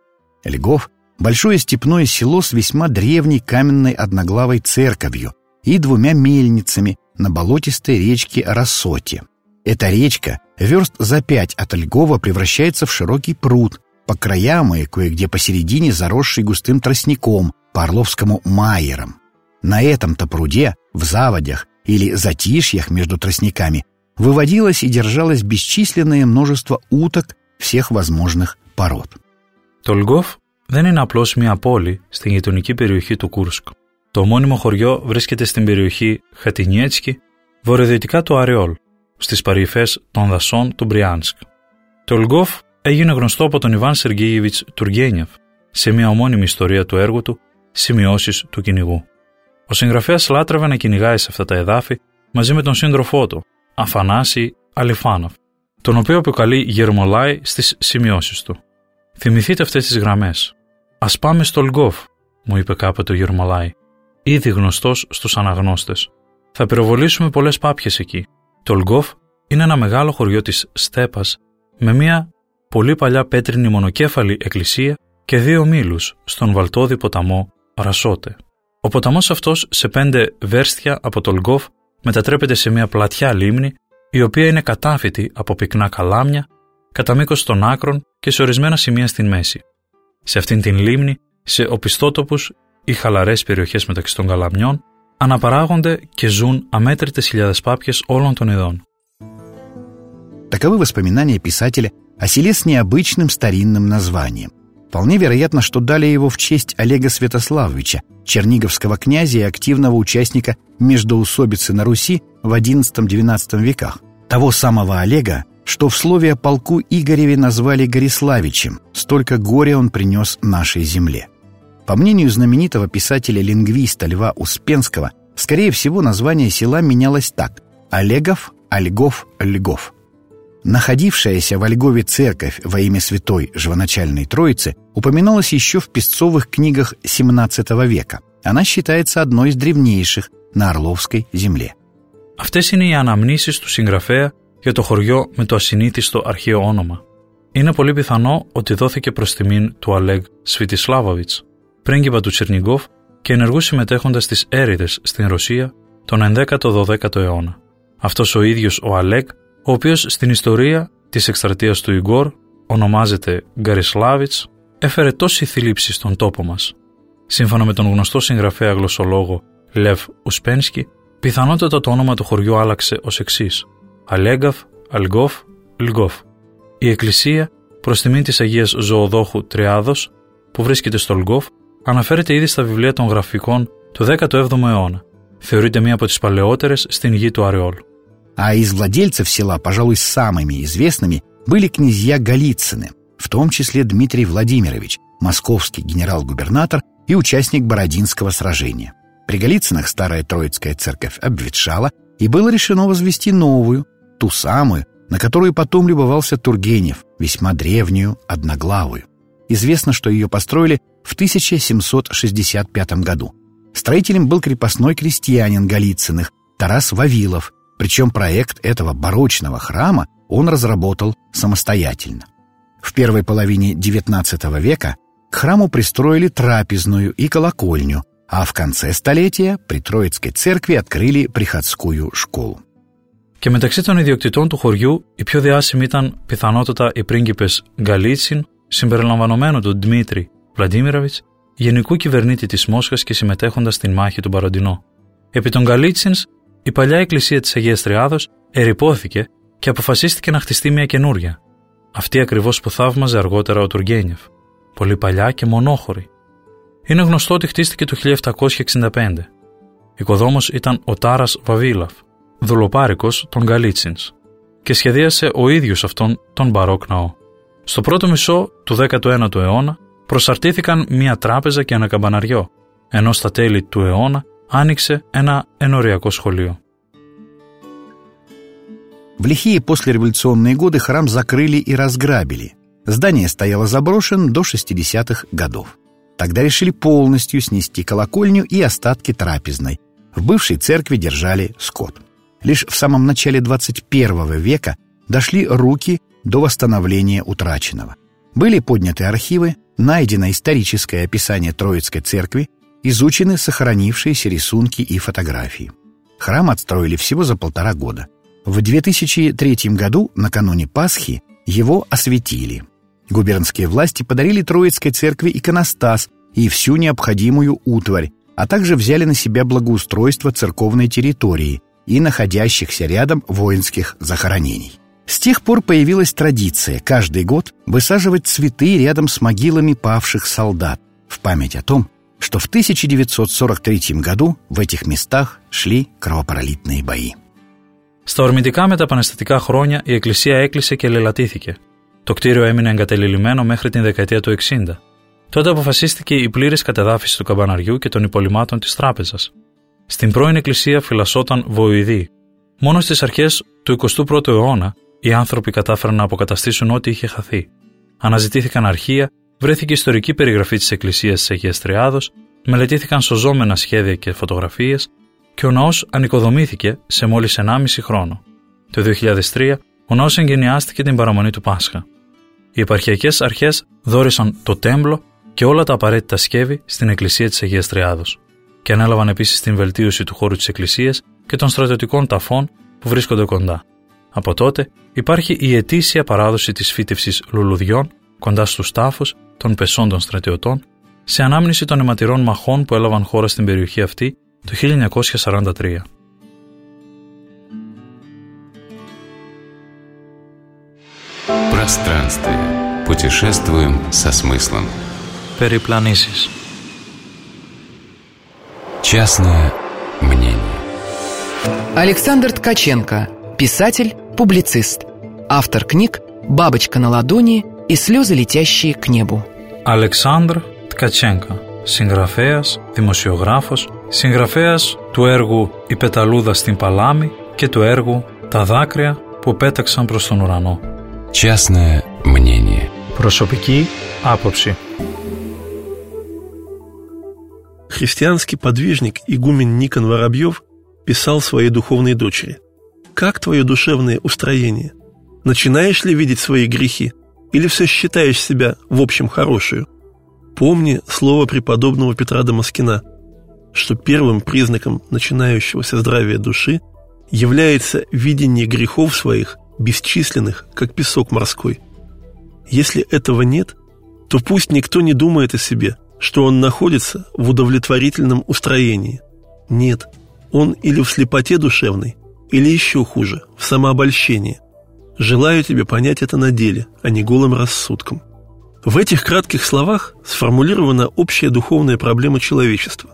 Льгов – большое степное село с весьма древней каменной одноглавой церковью и двумя мельницами на болотистой речке Рассоте. Эта речка верст за пять от Льгова превращается в широкий пруд, по краям и кое-где посередине заросший густым тростником, по-орловскому майером. На этом-то пруде, в заводях или затишьях между тростниками, выводилось и держалось бесчисленное множество уток всех возможных пород. Το Λγόβ δεν είναι απλώς μια πόλη στην γειτονική περιοχή του Κούρσκ. Το ομώνυμο χωριό βρίσκεται στην περιοχή Χατινιέτσκι, βορειοδυτικά του Αριόλ, στις παρυφές των δασών του Μπριάνσκ. Το Λγόβ έγινε γνωστό από τον Ιβάν Σεργέιεβιτς Τουργένιεφ σε μια ομώνυμη ιστορία του έργου του «Σημειώσεις του κυνηγού». Ο συγγραφέας λάτρευε να κυνηγάει σε αυτά τα εδάφη μαζί με τον σύντροφό του, Αφανάση Αλιφάνοφ, τον οποίο αποκαλεί Γερμολάι στις σημειώσεις του. Θυμηθείτε αυτές τις γραμμές. «Ας πάμε στο Λγόβ», μου είπε κάποτε ο Γερμολάι, ήδη γνωστός στους αναγνώστες. «Θα πυροβολήσουμε πολλές πάπιες εκεί». Το Λγόβ είναι ένα μεγάλο χωριό της στέπας με μια πολύ παλιά πέτρινη μονοκέφαλη εκκλησία και δύο μήλους στον βαλτόδι ποταμό Ρασότε. Ο ποταμός αυτός σε πέντε βέρστια από το Λγόβ μετατρέπεται σε μια πλατιά λίμνη η οποία είναι κατάφυτη από πυκνά καλάμια κατά μήκος των άκρων και σε ορισμένα σημεία στην μέση. Σε αυτήν την λίμνη, σε οπισθότοπους ή χαλαρές περιοχές μεταξύ των καλαμιών, αναπαράγονται και ζουν αμέτρητες χιλιάδες πάπιες όλων των ειδών. Таковы воспоминания писателя о селе с необычным старинным названием. Вполне вероятно, что дали его в честь Олега Святославовича, черниговского князя и активного участника междоусобицы на Руси в одиннадцатом-двенадцатом веках. Того самого Олега, что в слове о полку Игореве назвали Гориславичем, столько горя он принес нашей земле. По мнению знаменитого писателя-лингвиста Льва Успенского, скорее всего, название села менялось так: Олегов, Ольгов, Льгов. Находившаяся во Льгове церковь во имя Святой Живоначальной Троицы упоминалась еще в песцовых книгах семнадцатого века. Она считается одной из древнейших на Орловской земле. Αυτές είναι οι αναμνήσεις του συγγραφέα για το χωριό με το ασυνήθιστο αρχαίο όνομα. Είναι πολύ πιθανό ότι δόθηκε προς τιμήν του Αλέγ Σβιτισλάβοβιτς, πρίγκιπα του Τσερνιγκόφ και ενεργού συμμετέχοντας στις έρηδες στην Ρωσία τον ενδέκατο δωδέκατο αιώνα. Αυτός ο ίδιος ο Αλέγ, ο οποίος στην ιστορία της εκστρατείας του Ιγκόρ ονομάζεται Γκαρισλάβιτς, έφερε τόση θλίψη στον τόπο μας. Σύμφωνα με τον γνωστό συγγραφέα γλωσσολόγο Λεβ Ουσπένσκι, πιθανότατα το όνομα του χωριού άλλαξε ως εξής: Αλέγκαφ, Αλγόφ, Λγόφ. Η εκκλησία προς τιμήν της Αγίας Ζωοδόχου Τριάδος, που βρίσκεται στο Λγόφ, αναφέρεται ήδη στα βιβλία των γραφικών του δέκατου έβδομου αιώνα. Θεωρείται μία από τις παλαιότερες στην γη του Αριόλ. А из владельцев села, пожалуй, самыми известными были князья Голицыны, в том числе Дмитрий Владимирович, московский генерал-губернатор и участник Бородинского сражения. При Голицынах старая Троицкая церковь обветшала, и было решено возвести новую, ту самую, на которую потом любовался Тургенев, весьма древнюю, одноглавую. Известно, что ее построили в тысяча семьсот шестьдесят пятом году. Строителем был крепостной крестьянин Голицыных Тарас Вавилов, причем проект этого барочного храма он разработал самостоятельно. В первой половине девятнадцатого века к храму пристроили трапезную и колокольню, а в конце столетия при Троицкой церкви открыли приходскую школу. Και μεταξύ των ιδιοκτητών του χωριού, οι πιο διάσημοι ήταν πιθανότατα οι πρίγκιπες Γκαλίτσιν, συμπεριλαμβανομένου του Ντμίτρη Βλαντίμιροβιτς, γενικού κυβερνήτη της Μόσχας και συμμετέχοντας στην μάχη του Μπαροντινό. Επί των Γκαλίτσινς, η παλιά εκκλησία της Αγίας Τριάδος ερειπώθηκε και αποφασίστηκε να χτιστεί μια καινούρια. Αυτή ακριβώς που θαύμαζε αργότερα ο Τουργένιεφ. Πολύ παλιά και μονόχωρη. Είναι γνωστό ότι χτίστηκε το χίλια επτακόσια εξήντα πέντε. Οικοδόμος ήταν ο Τάρας Βαβίλαφ, δουλοπάρικος των Γκαλίτσινς, και σχεδίασε ο ίδιος αυτόν τον μπαρόκ ναό. Στο πρώτο μισό του δέκατου ένατου αιώνα προσαρτήθηκαν μια τράπεζα και ένα καμπαναριό, ενώ στα τέλη του αιώνα άνοιξε ένα ενοριακό σχολείο. В лихие послереволюционные годы храм закрыли и разграбили. Здание стояло заброшен до шестидесятых годов. Тогда решили полностью снести колокольню и остатки трапезной. В бывшей церкви держали скот. Лишь в самом начале двадцать первого века дошли руки до восстановления утраченного. Были подняты архивы, найдено историческое описание Троицкой церкви, изучены сохранившиеся рисунки и фотографии. Храм отстроили всего за полтора года. В две тысячи третьем году, накануне Пасхи, его осветили. Губернские власти подарили Троицкой церкви иконостас и всю необходимую утварь, а также взяли на себя благоустройство церковной территории и находящихся рядом воинских захоронений. С тех пор появилась традиция каждый год высаживать цветы рядом с могилами павших солдат в память о том, что в тысяча девятьсот сорок третьем году в этих местах шли κροβοπαραλίτные бои. Στα ορμητικά μεταπανεστατικά χρόνια η εκκλησία έκλεισε και λελατήθηκε. Το κτίριο έμεινε εγκατελειμμένο μέχρι την δεκαετία του εξήντα. Τότε αποφασίστηκε η πλήρης κατεδάφιση του καμπαναριού και των υπολειμμάτων της τράπεζας. Στην πρώην εκκλησία φυλασσόταν βοηδοί. Μόνο στις αρχές του εικοστού πρώτου αιώνα οι άνθρωποι κατάφεραν να αποκαταστήσουν ό,τι είχε χαθεί. Αναζητήθηκαν αρχεία, βρέθηκε ιστορική περιγραφή της εκκλησίας της Αγίας Τριάδος, μελετήθηκαν σωζόμενα σχέδια και φωτογραφίες και ο ναός ανοικοδομήθηκε σε μόλις ενάμιση χρόνο. Το δύο χιλιάδες τρία ο ναός εγκαινιάστηκε την παραμονή του Πάσχα. Οι επαρχιακές αρχές δώρισαν το τέμπλο και όλα τα απαραίτητα σκεύη στην εκκλησία της Αγίας Τριάδος και ανέλαβαν επίσης την βελτίωση του χώρου της εκκλησίας και των στρατιωτικών ταφών που βρίσκονται κοντά. Από τότε υπάρχει η ετήσια παράδοση της φύτευσης λουλουδιών κοντά στους τάφους των πεσών των στρατιωτών σε ανάμνηση των αιματηρών μαχών που έλαβαν χώρα στην περιοχή αυτή το χίλια εννιακόσια σαράντα τρία. Пространствие. Путешествуем со смыслом. Περιπλανήσεις. Частное мнение. Александр Ткаченко, писатель, публицист, автор книг «Бабочка на ладони» и «Слезы, летящие к небу». Αλεξάνδρ Τκατσένκα, συγγραφέας, δημοσιογράφος, συγγραφέας του έργου «Η πεταλούδα στην παλάμη» και του έργου «Τα δάκρυα που πέταξαν προς τον ουρανό». Частное мнение. Προσωπική άποψη. Христианский подвижник игумен Никон Воробьев писал своей духовной дочери: «Как твое душевное устроение? Начинаешь ли видеть свои грехи? Или все считаешь себя в общем хорошую? Помни слово преподобного Петра Дамаскина, что первым признаком начинающегося здравия души является видение грехов своих, бесчисленных, как песок морской. Если этого нет, то пусть никто не думает о себе, что он находится в удовлетворительном устроении. Нет, он или в слепоте душевной, или еще хуже, в самообольщении. Желаю тебе понять это на деле, а не голым рассудком». В этих кратких словах сформулирована общая духовная проблема человечества.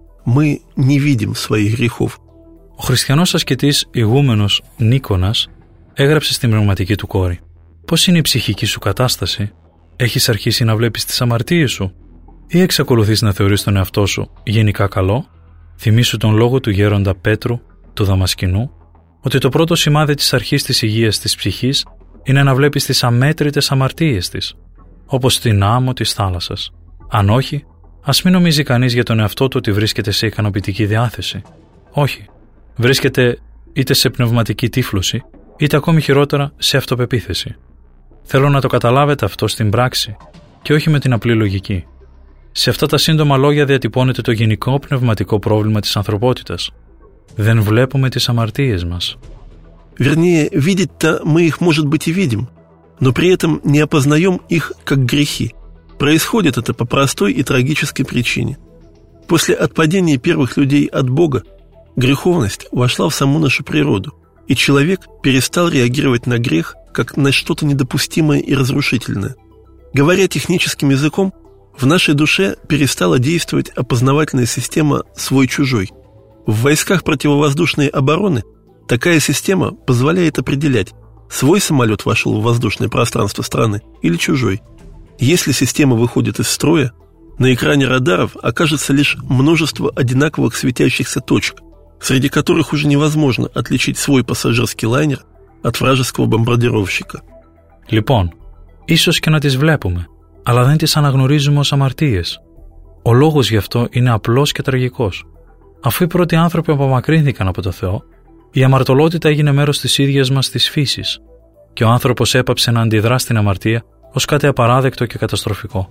Мы не видим своих грехов. Ο χριστιανός ασκητής ηγούμενος Νίκονας έγραψε στην πνευματική του κόρη: «Πώς είναι η ψυχική σου κατάσταση? Έχεις αρχίσει να βλέπεις τις αμαρτίες σου ή εξακολουθείς να θεωρείς τον εαυτό σου γενικά καλό?» Θυμήσου τον λόγο του γέροντα Πέτρου του Δαμασκηνού ότι το πρώτο σημάδι της αρχής της υγείας της ψυχής είναι να βλέπεις τις αμέτρητες αμαρτίες της, όπως την άμμο της θάλασσας. Αν όχι, ας μην νομίζει κανείς για τον εαυτό του ότι βρίσκεται σε ικανοποιητική διάθεση. Όχι. Βρίσκεται είτε σε πνευματική τύφλωση, είτε ακόμη χειρότερα σε αυτοπεποίθηση. Θέλω να το καταλάβετε αυτό στην πράξη και όχι με την απλή λογική. Σε αυτά τα σύντομα λόγια διατυπώνεται το γενικό πνευματικό πρόβλημα της ανθρωπότητας. Δεν βλέπουμε τις αμαρτίες μας. Вернее, видеть-то мы их, может быть, и видим, но при этом не опознаем их как грехи. Происходит это по простой и трагической причине. После отпадения первых людей от Бога греховность вошла в саму нашу природу, и человек перестал реагировать на грех как на что-то недопустимое и разрушительное. Говоря техническим языком, в нашей душе перестала действовать опознавательная система «свой-чужой». В войсках противовоздушной обороны такая система позволяет определять, свой самолет вошел в воздушное пространство страны или чужой. Если система выходит из строя, на экране радаров окажется лишь множество одинаковых светящихся точек, среди которых уже невозможно отличить свой пассажирский лайнер от вражеского бомбардировщика. Λοιπόν, ίσως και να τις βλέπουμε, αλλά δεν τις αναγνωρίζουμε ως αμαρτίες. Ο λόγος γι' αυτό είναι απλός και τραγικός. Αφού οι πρώτοι άνθρωποι απομακρύνθηκαν από το Θεό, η αμαρτωλότητα έγινε μέρος της ίδιας μας της φύσης και ο άνθρωπος έπαψε να αντιδρά στην αμαρτία ως κάτι απαράδεκτο και καταστροφικό.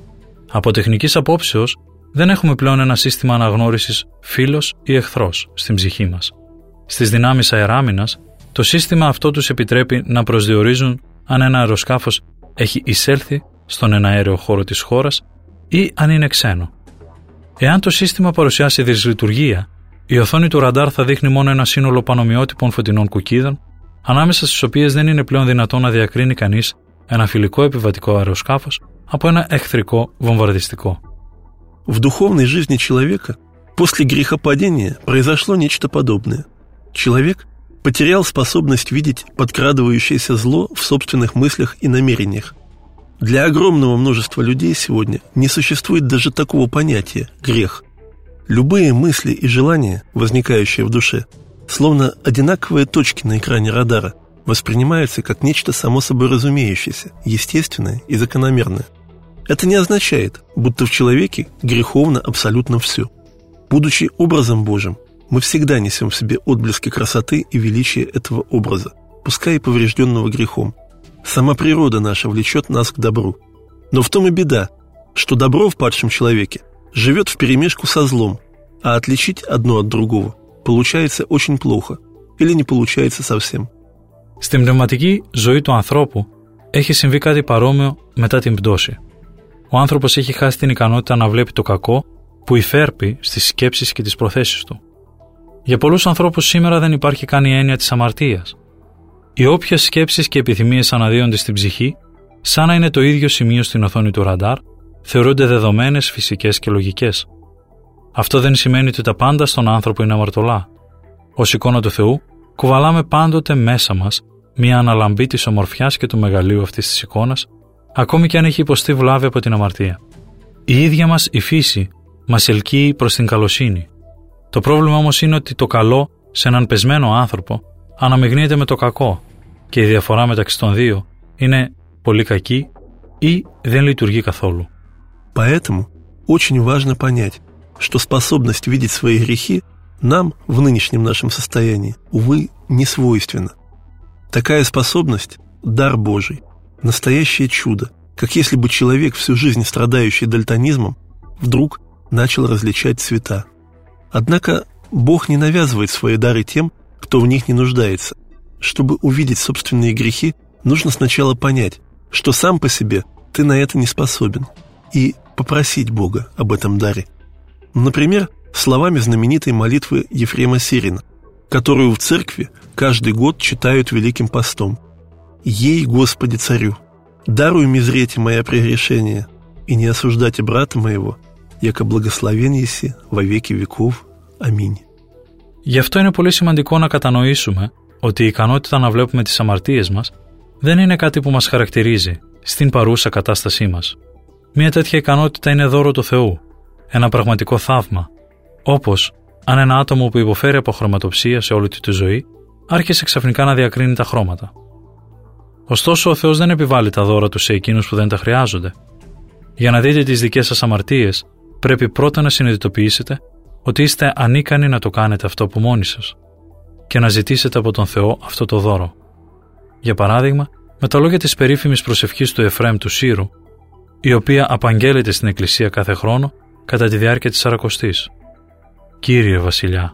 Από τεχνικής απόψεως, δεν έχουμε πλέον ένα σύστημα αναγνώρισης φίλος ή εχθρός στην ψυχή μας. Στις δυνάμεις αεράμινας, το σύστημα αυτό τους επιτρέπει να προσδιορίζουν αν ένα αεροσκάφος έχει εισέλθει στον εναέριο χώρο της χώρας ή αν είναι ξένο. Εάν το σύστημα παρουσιάσει δυσλειτουργία, η οθόνη του ραντάρ θα δείχνει μόνο ένα σύνολο πανομοιότυπων φωτεινών κουκίδων, ανάμεσα στις οποίες δεν είναι πλέον δυνατόν να διακρίνει κανείς ένα φιλικό επιβατικό αεροσκάφος από ένα εχθρικό βομβαρδιστικό. В духовной жизни человека после грехопадения произошло нечто подобное. Человек потерял способность видеть подкрадывающееся зло в собственных мыслях и намерениях. Для огромного множества людей сегодня не существует даже такого понятия «грех». Любые мысли и желания, возникающие в душе, словно одинаковые точки на экране радара, воспринимаются как нечто само собой разумеющееся, естественное и закономерное. Это не означает, будто в человеке греховно абсолютно все. Будучи образом Божьим, мы всегда несем в себе отблески красоты и величия этого образа, пускай и поврежденного грехом. Сама природа наша влечет нас к добру. Но в том и беда, что добро в падшем человеке живет вперемешку со злом, а отличить одно от другого получается очень плохо или не получается совсем. Στην πνευματική ζωή του ανθρώπου έχει συμβεί κάτι παρόμοιο μετά την πτώση. Ο άνθρωπος έχει χάσει την ικανότητα να βλέπει το κακό που υφέρπει στις σκέψεις και τις προθέσεις του. Για πολλούς ανθρώπους σήμερα δεν υπάρχει καν η έννοια της αμαρτίας. Οι όποιες σκέψεις και επιθυμίες αναδύονται στην ψυχή, σαν να είναι το ίδιο σημείο στην οθόνη του ραντάρ, θεωρούνται δεδομένες, φυσικές και λογικές. Αυτό δεν σημαίνει ότι τα πάντα στον άνθρωπο είναι αμαρτωλά. Ως εικόνα του Θεού, κουβαλάμε πάντοτε μέσα μας μια αναλαμπή της ομορφιάς και του μεγαλείου αυτής της εικόνας, ακόμη και αν έχει υποστεί βλάβη από την αμαρτία. Η ίδια μας η φύση μας ελκύει προς την καλοσύνη. Το πρόβλημα όμως είναι ότι το καλό σε έναν πεσμένο άνθρωπο αναμειγνύεται με το κακό και η διαφορά μεταξύ των δύο είναι πολύ κακή ή δεν λειτουργεί καθόλου. Поэтому очень важно понять, что способность видеть свои грехи нам в нынешнем нашем состоянии, увы, не свойственна. Такая способность – дар Божий, настоящее чудо, как если бы человек, всю жизнь страдающий дальтонизмом, вдруг начал различать цвета. Однако Бог не навязывает свои дары тем, кто в них не нуждается. Чтобы увидеть собственные грехи, нужно сначала понять, что сам по себе ты на это не способен, и попросить Бога об этом даре. Например, словами знаменитой молитвы Ефрема Сирина, которую в церкви каждый год читают Великим постом. «Ей, Господи, Царю, даруй мне зреть моя прегрешения, и не осуждайте брата моего, яко благословен еси во веки веков. Аминь». Γι' αυτό είναι πολύ σημαντικό να κατανοήσουμε ότι η ικανότητα να βλέπουμε τις αμαρτίες μας δεν είναι κάτι που μας χαρακτηρίζει στην παρούσα κατάστασή μας. Μια τέτοια ικανότητα είναι δώρο του Θεού, ένα πραγματικό θαύμα, όπως αν ένα άτομο που υποφέρει από χρωματοψία σε όλη του τη ζωή άρχισε ξαφνικά να διακρίνει τα χρώματα. Ωστόσο, ο Θεός δεν επιβάλλει τα δώρα του σε εκείνους που δεν τα χρειάζονται. Για να δείτε τις δικές σας αμαρτίες, πρέπει πρώτα να συνειδητοποιήσετε ότι είστε ανίκανοι να το κάνετε αυτό από μόνοι σας και να ζητήσετε από τον Θεό αυτό το δώρο. Για παράδειγμα, με τα λόγια της περίφημης προσευχής του Εφραίμ του Σύρου, η οποία απαγγέλλεται στην Εκκλησία κάθε χρόνο κατά τη διάρκεια της Σαρακοστής. «Κύριε Βασιλιά,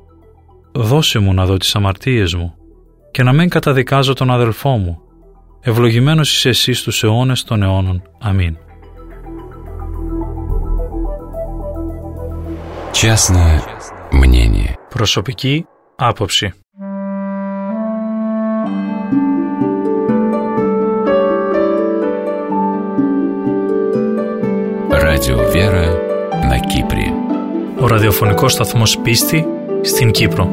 δώσε μου να δω τις αμαρτίες μου και να μην καταδικάζω τον αδελφό μου. Ευλογημένος είσαι εσύ στους αιώνες των αιώνων. Αμήν». Частное мнение. Προσωπική άποψη. Радио Вера на Κύπρη. Ο ραδιοφωνικός σταθμός Πίστη στην Κύπρο.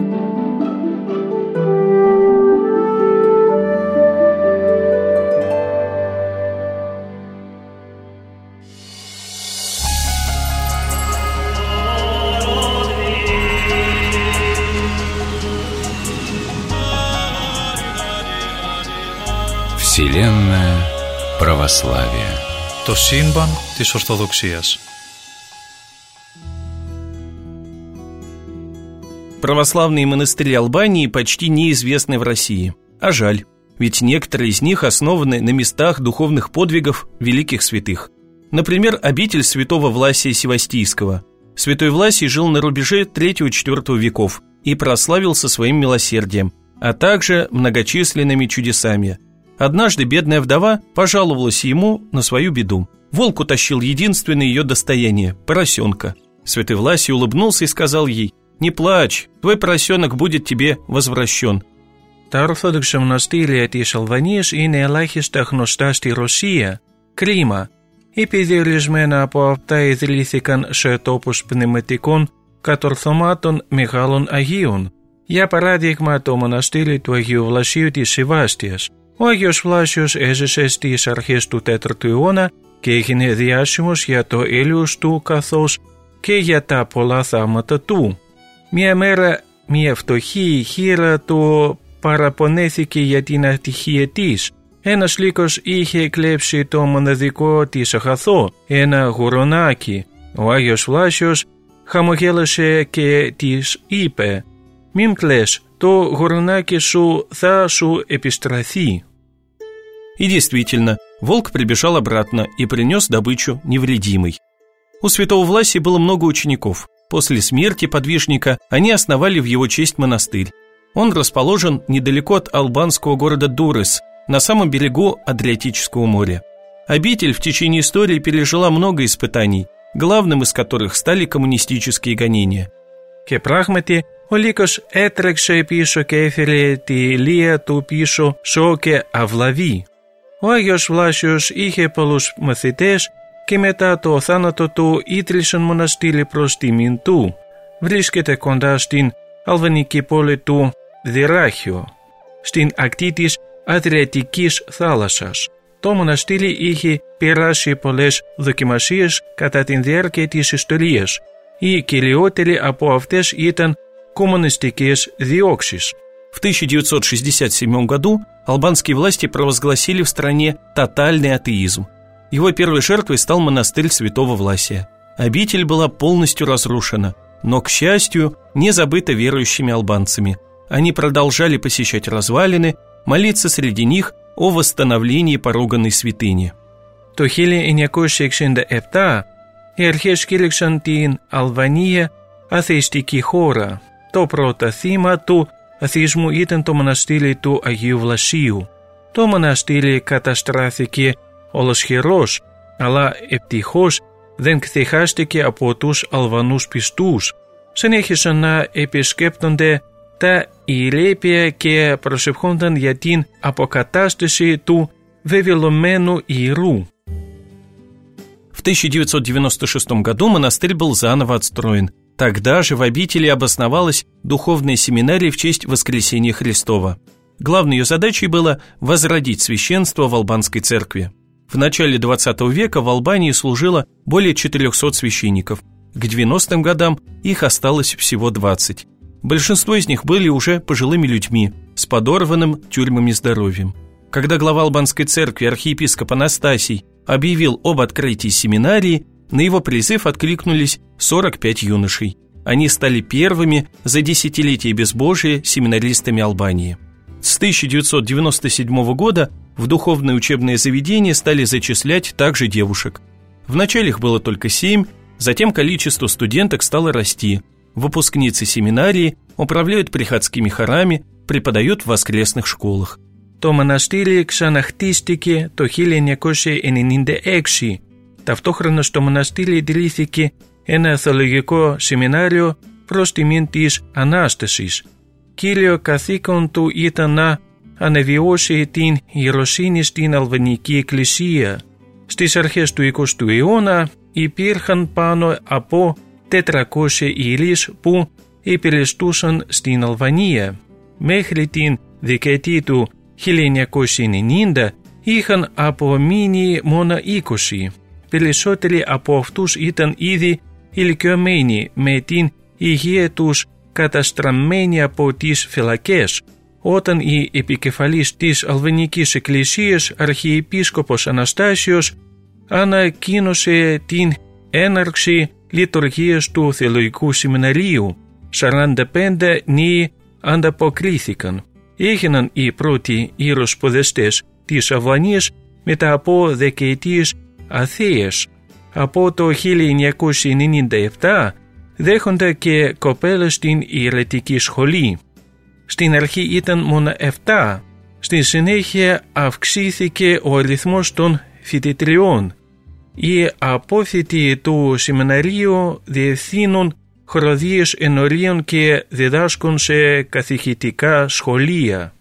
Вселенная православия. Το σύμπαν της Ορθοδοξίας. Православные монастыри Албании почти неизвестны в России. А жаль. ведь некоторые из них основаны на местах духовных подвигов великих святых. Например, обитель святого Власия Севастийского. Святой Власий жил на рубеже третьего-четвёртого веков и прославился своим милосердием, а также многочисленными чудесами. Однажды бедная вдова пожаловалась ему на свою беду. Волк утащил единственное ее достояние – поросенка. Святой Власий улыбнулся и сказал ей: «Не плачь, твой поросенок будет тебе возвращен». Τα ορθόδοξα μοναστήρια της Αλβανίας είναι ελάχιστα γνωστά στη Ρωσία. Κρίμα. Επειδή ορισμένα από αυτά ιδρύθηκαν σε τόπους πνευματικών κατορθωμάτων μεγάλων Αγίων. Για παράδειγμα, το μοναστήρι του Αγίου Βλασίου της Σεβάστειας. Ο Άγιος Βλάσιος έζησε στις αρχές του τέταρτου αιώνα και έγινε διάσημος για το έλεος του καθώς και για τα πολλά θαύματα του. Μια μέρα μια φτωχή χήρα του παραπονέθηκε για την ατυχία της. Ένας λύκος είχε κλέψει το μοναδικό της αγαθό, ένα γουρονάκι. Ο Άγιος Βλάσιος χαμογέλασε και της είπε: «Μην κλαις, το γουρονάκι σου θα σου επιστραφεί». И действительно, волк прибежал обратно и принес добычу невредимой. У святого Власия было много учеников. После смерти подвижника они основали в его честь монастырь. Он расположен недалеко от албанского города Дуррес, на самом берегу Адриатического моря. Обитель в течение истории пережила много испытаний, главным из которых стали коммунистические гонения. Και πράγματι, ο λύκος έτρεξε πίσω και έφερε τη λία του πίσω σώ και αυλαβή. Ο Άγιος Βλάσιος είχε πολλούς μαθητές και μετά το θάνατο του ίδρυσαν μοναστήρι προς τιμήν του. Βρίσκεται κοντά στην αλβανική πόλη του Δυράχιο, στην ακτή της Αδριατικής θάλασσας. Το μοναστήρι είχε περάσει πολλές δοκιμασίες κατά την διάρκεια της ιστορίας. Οι κυριότεροι από αυτές ήταν коммунистικές διώξεις. В тысяча девятьсот шестьдесят седьмом году албанские власти провозгласили в стране тотальный атеизм. Его первой жертвой стал монастырь святого Власия. Обитель была полностью разрушена, но, к счастью, не забыта верующими албанцами. Они продолжали посещать развалины, молиться среди них о восстановлении поруганной святыни. Το χίλια εννιακόσια εξήντα επτά οι αρχές κήρυξαν την Αλβανία αθεϊστική χώρα. Το πρώτο θύμα του αθεισμού ήταν το μοναστήρι του Αγίου Βλασίου. Το μοναστήρι καταστράφηκε ολοσχερός, αλλά ευτυχώς δεν ξεχάστηκε από τους Αλβανούς πιστούς. Συνέχισαν να επισκέπτονται τα ιερέπεια και προσευχόνταν για την αποκατάσταση του βεβαιωμένου ιερού. В тысяча девятьсот девяносто шестом году монастырь был заново отстроен. Тогда же в обители обосновалась духовная семинария в честь Воскресения Христова. Главной ее задачей было возродить священство в албанской церкви. В начале двадцатого века в Албании служило более четырехсот священников. К девяностым годам их осталось всего двадцать. Большинство из них были уже пожилыми людьми, с подорванным тюрьмами здоровьем. Когда глава албанской церкви архиепископ Анастасий объявил об открытии семинарии, на его призыв откликнулись сорок пять юношей. Они стали первыми за десятилетие безбожия семинаристами Албании. С тысяча девятьсот девяносто седьмого года в духовные учебные заведения стали зачислять также девушек. Вначале их было только семь, затем количество студенток стало расти. Выпускницы семинарии управляют приходскими хорами, преподают в воскресных школах. Το μοναστήρι ξαναχτίστηκε το χίλια εννιακόσια ενενήντα έξι. Ταυτόχρονα στο μοναστήρι ιδρύθηκε ένα θεολογικό σεμινάριο προς τιμήν της Ανάστασης. Κύριο καθήκον του ήταν να αναβιώσει την ιεροσύνη στην Αλβανική Εκκλησία. Στις αρχές του εικοστού αιώνα υπήρχαν πάνω από τετρακόσιοι ιερείς που υπηρεστούσαν στην Αλβανία. Μέχρι την δεκαετία του χίλια εννιακόσια ενενήντα είχαν απομείνει μόνο είκοσι. Περισσότεροι από αυτούς ήταν ήδη ηλικιωμένοι με την υγεία τους καταστραμμένη από τις φυλακές. Όταν η επικεφαλής της Αλβανικής Εκκλησίας, Αρχιεπίσκοπος Αναστάσιος, ανακοίνωσε την έναρξη λειτουργίας του Θεολογικού Σεμιναρίου, σαράντα πέντε νέοι ανταποκρίθηκαν. έγιναν οι πρώτοι ιεροσπουδαστές της Αλβανίας μετά από δεκαετίες αθείες. Από το χίλια εννιακόσια ενενήντα επτά δέχονται και κοπέλες στην ιερετική σχολή. Στην αρχή ήταν μόνο επτά. Στη συνέχεια αυξήθηκε ο αριθμός των φοιτητριών. Οι απόφοιτοι του σεμιναρίου διευθύνουν χοροδίες ενορίων και διδάσκουν σε καθηγητικά σχολεία.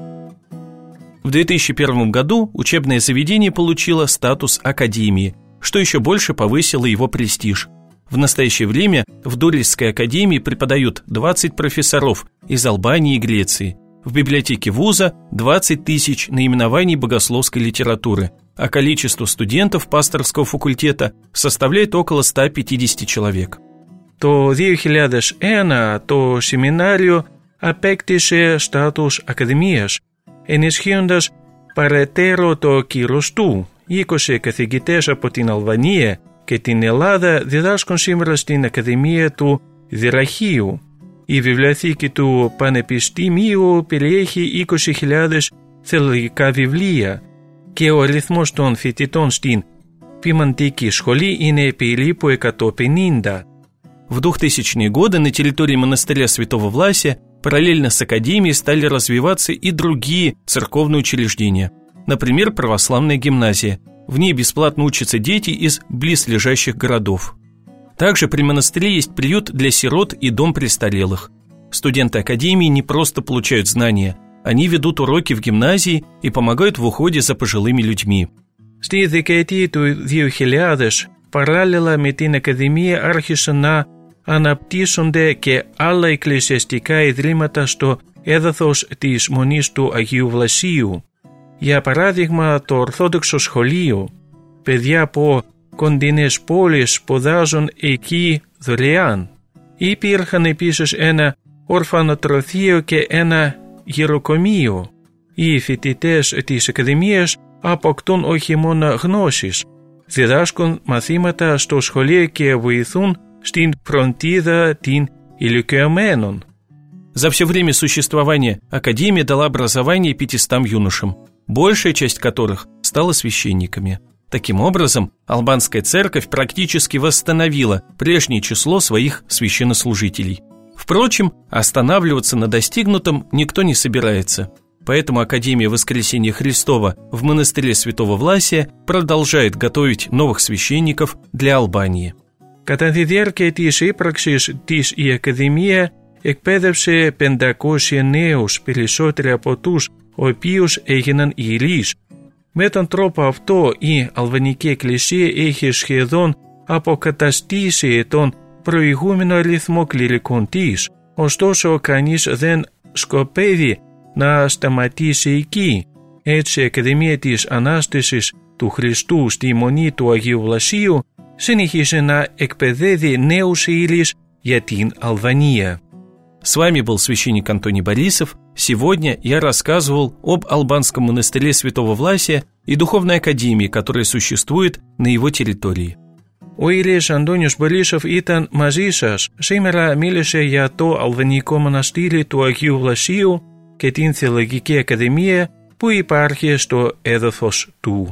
В две тысячи первом году учебное заведение получило статус академии, что еще больше повысило его престиж. В настоящее время в Дурисской академии преподают двадцать профессоров из Албании и Греции. В библиотеке вуза двадцать тысяч наименований богословской литературы, а количество студентов пасторского факультета составляет около ста пятидесяти человек. Το δύο χιλιάδες ένα το σεμινάριο απέκτησε στάτους ακαδημίας, ενισχύοντας παρετέρω το κύρος του. είκοσι καθηγητές από την Αλβανία και την Ελλάδα διδάσκουν σήμερα στην Ακαδημία του Δυραχείου. Η βιβλιοθήκη του Πανεπιστημίου περιέχει είκοσι χιλιάδες θεολογικά βιβλία και ο αριθμός των φοιτητών στην ποιμαντική σχολή είναι περίπου εκατόν πενήντα. В двухтысячные годы на территории монастыря Святого Власия параллельно с академией стали развиваться и другие церковные учреждения. Например, православная гимназия. В ней бесплатно учатся дети из близлежащих городов. Также при монастыре есть приют для сирот и дом престарелых. Студенты академии не просто получают знания, они ведут уроки в гимназии и помогают в уходе за пожилыми людьми. Στη δεκαετία του δύο χιλιάδες, παράλληλα με την Ακαδημία άρχισαν να αναπτύσσονται και άλλα εκκλησιαστικά ιδρύματα στο έδαφος της Μονής του Αγίου Βλασίου. Για παράδειγμα, το Ορθόδοξο Σχολείο. Παιδιά από κοντινές πόλεις σπουδάζουν εκεί δωρεάν. Υπήρχαν επίσης ένα ορφανοτροφείο και ένα γεροκομείο. Οι φοιτητές της Ακαδημίας αποκτούν όχι μόνο γνώσεις, διδάσκουν μαθήματα στο σχολείο και βοηθούν στην φροντίδα των ηλικιωμένων. За все время существования Академия дала образование пятистам юношам, большая часть которых стала священниками. Таким образом, албанская церковь практически восстановила прежнее число своих священнослужителей. Впрочем, останавливаться на достигнутом никто не собирается. Поэтому Академия Воскресения Христова в монастыре Святого Власия продолжает готовить новых священников для Албании. Κατά τη διάρκεια της ύπαρξης της η Ακαδημία εκπαίδευσε πεντακόσιους νέους, περισσότεροι από τους οποίους έγιναν ιερείς. Με τον τρόπο αυτό η Αλβανική Εκκλησία έχει σχεδόν αποκαταστήσει τον προηγούμενο αριθμό κληρικών της. Ωστόσο, κανείς δεν σκοπεύει να σταματήσει εκεί. Έτσι, η Ακαδημία της Ανάστασης του Χριστού στη Μονή του Αγίου Βλασίου συνεχίζει να εκπαιδεύει νέους ιερείς για την Αλβανία. С вами был священник Антоний Борисов. Сегодня я рассказывал об албанском монастыре Святого Власия и духовной академии, которая существует на его территории. Ο ιερέας Αντώνιος Μπορίσοφ ήταν μαζί σας. Σήμερα μίλησε για το Αλβανικό Μοναστήρι του Αγίου Βλασίου και την Θεολογική Ακαδημία που υπάρχει στο έδαφος του.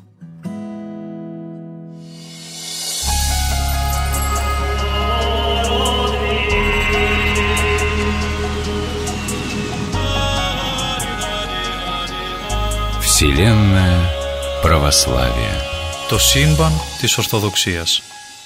Вселенная православия. Το σύμπαν της Ορθοδοξίας.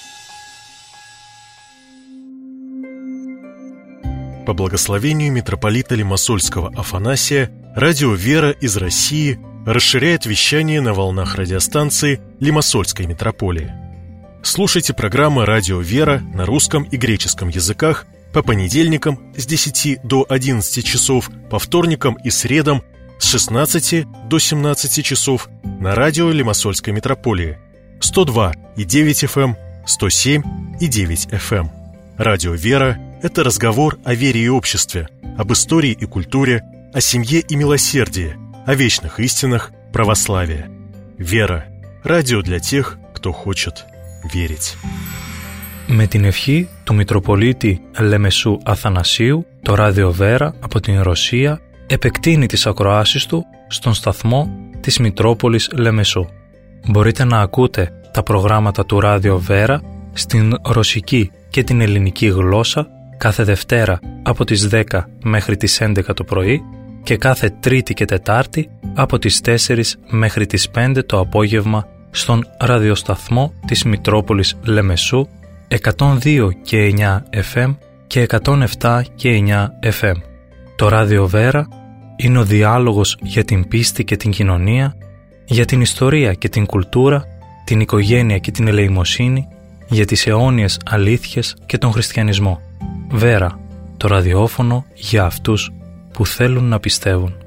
По благословению митрополита Лимассольского Афанасия, радио «Вера» из России расширяет вещание на волнах радиостанции Лимассольской митрополии. Слушайте программы «Радио «Вера» на русском и греческом языках по понедельникам с десяти до одиннадцати часов, по вторникам и средам с шестнадцати до семнадцати часов на радио Лимассольской митрополии сто два и девять эф эм, сто семь и девять эф эм. Радио «Вера» — это разговор о вере и обществе, об истории и культуре, о семье и милосердии, о вечных истинах православия. «Вера» — радио для тех, кто хочет верить. Με την ευχή του Μητροπολίτη Λεμεσού Αθανασίου, το ράδιο Βέρα από την Ρωσία επεκτείνει τις ακροάσεις του στον σταθμό της Μητρόπολης Λεμεσού. Μπορείτε να ακούτε τα προγράμματα του Ράδιο Βέρα στην ρωσική και την ελληνική γλώσσα κάθε Δευτέρα από τις δέκα μέχρι τις έντεκα το πρωί και κάθε Τρίτη και Τετάρτη από τις τέσσερις μέχρι τις πέντε το απόγευμα στον ραδιοσταθμό της Μητρόπολης Λεμεσού εκατόν δύο και εννιά εφ εμ και εκατόν επτά και εννιά εφ εμ. Το Ράδιο Βέρα είναι ο διάλογος για την πίστη και την κοινωνία, για την ιστορία και την κουλτούρα, την οικογένεια και την ελεημοσύνη, για τις αιώνιες αλήθειες και τον χριστιανισμό. Βέρα, το ραδιόφωνο για αυτούς που θέλουν να πιστεύουν.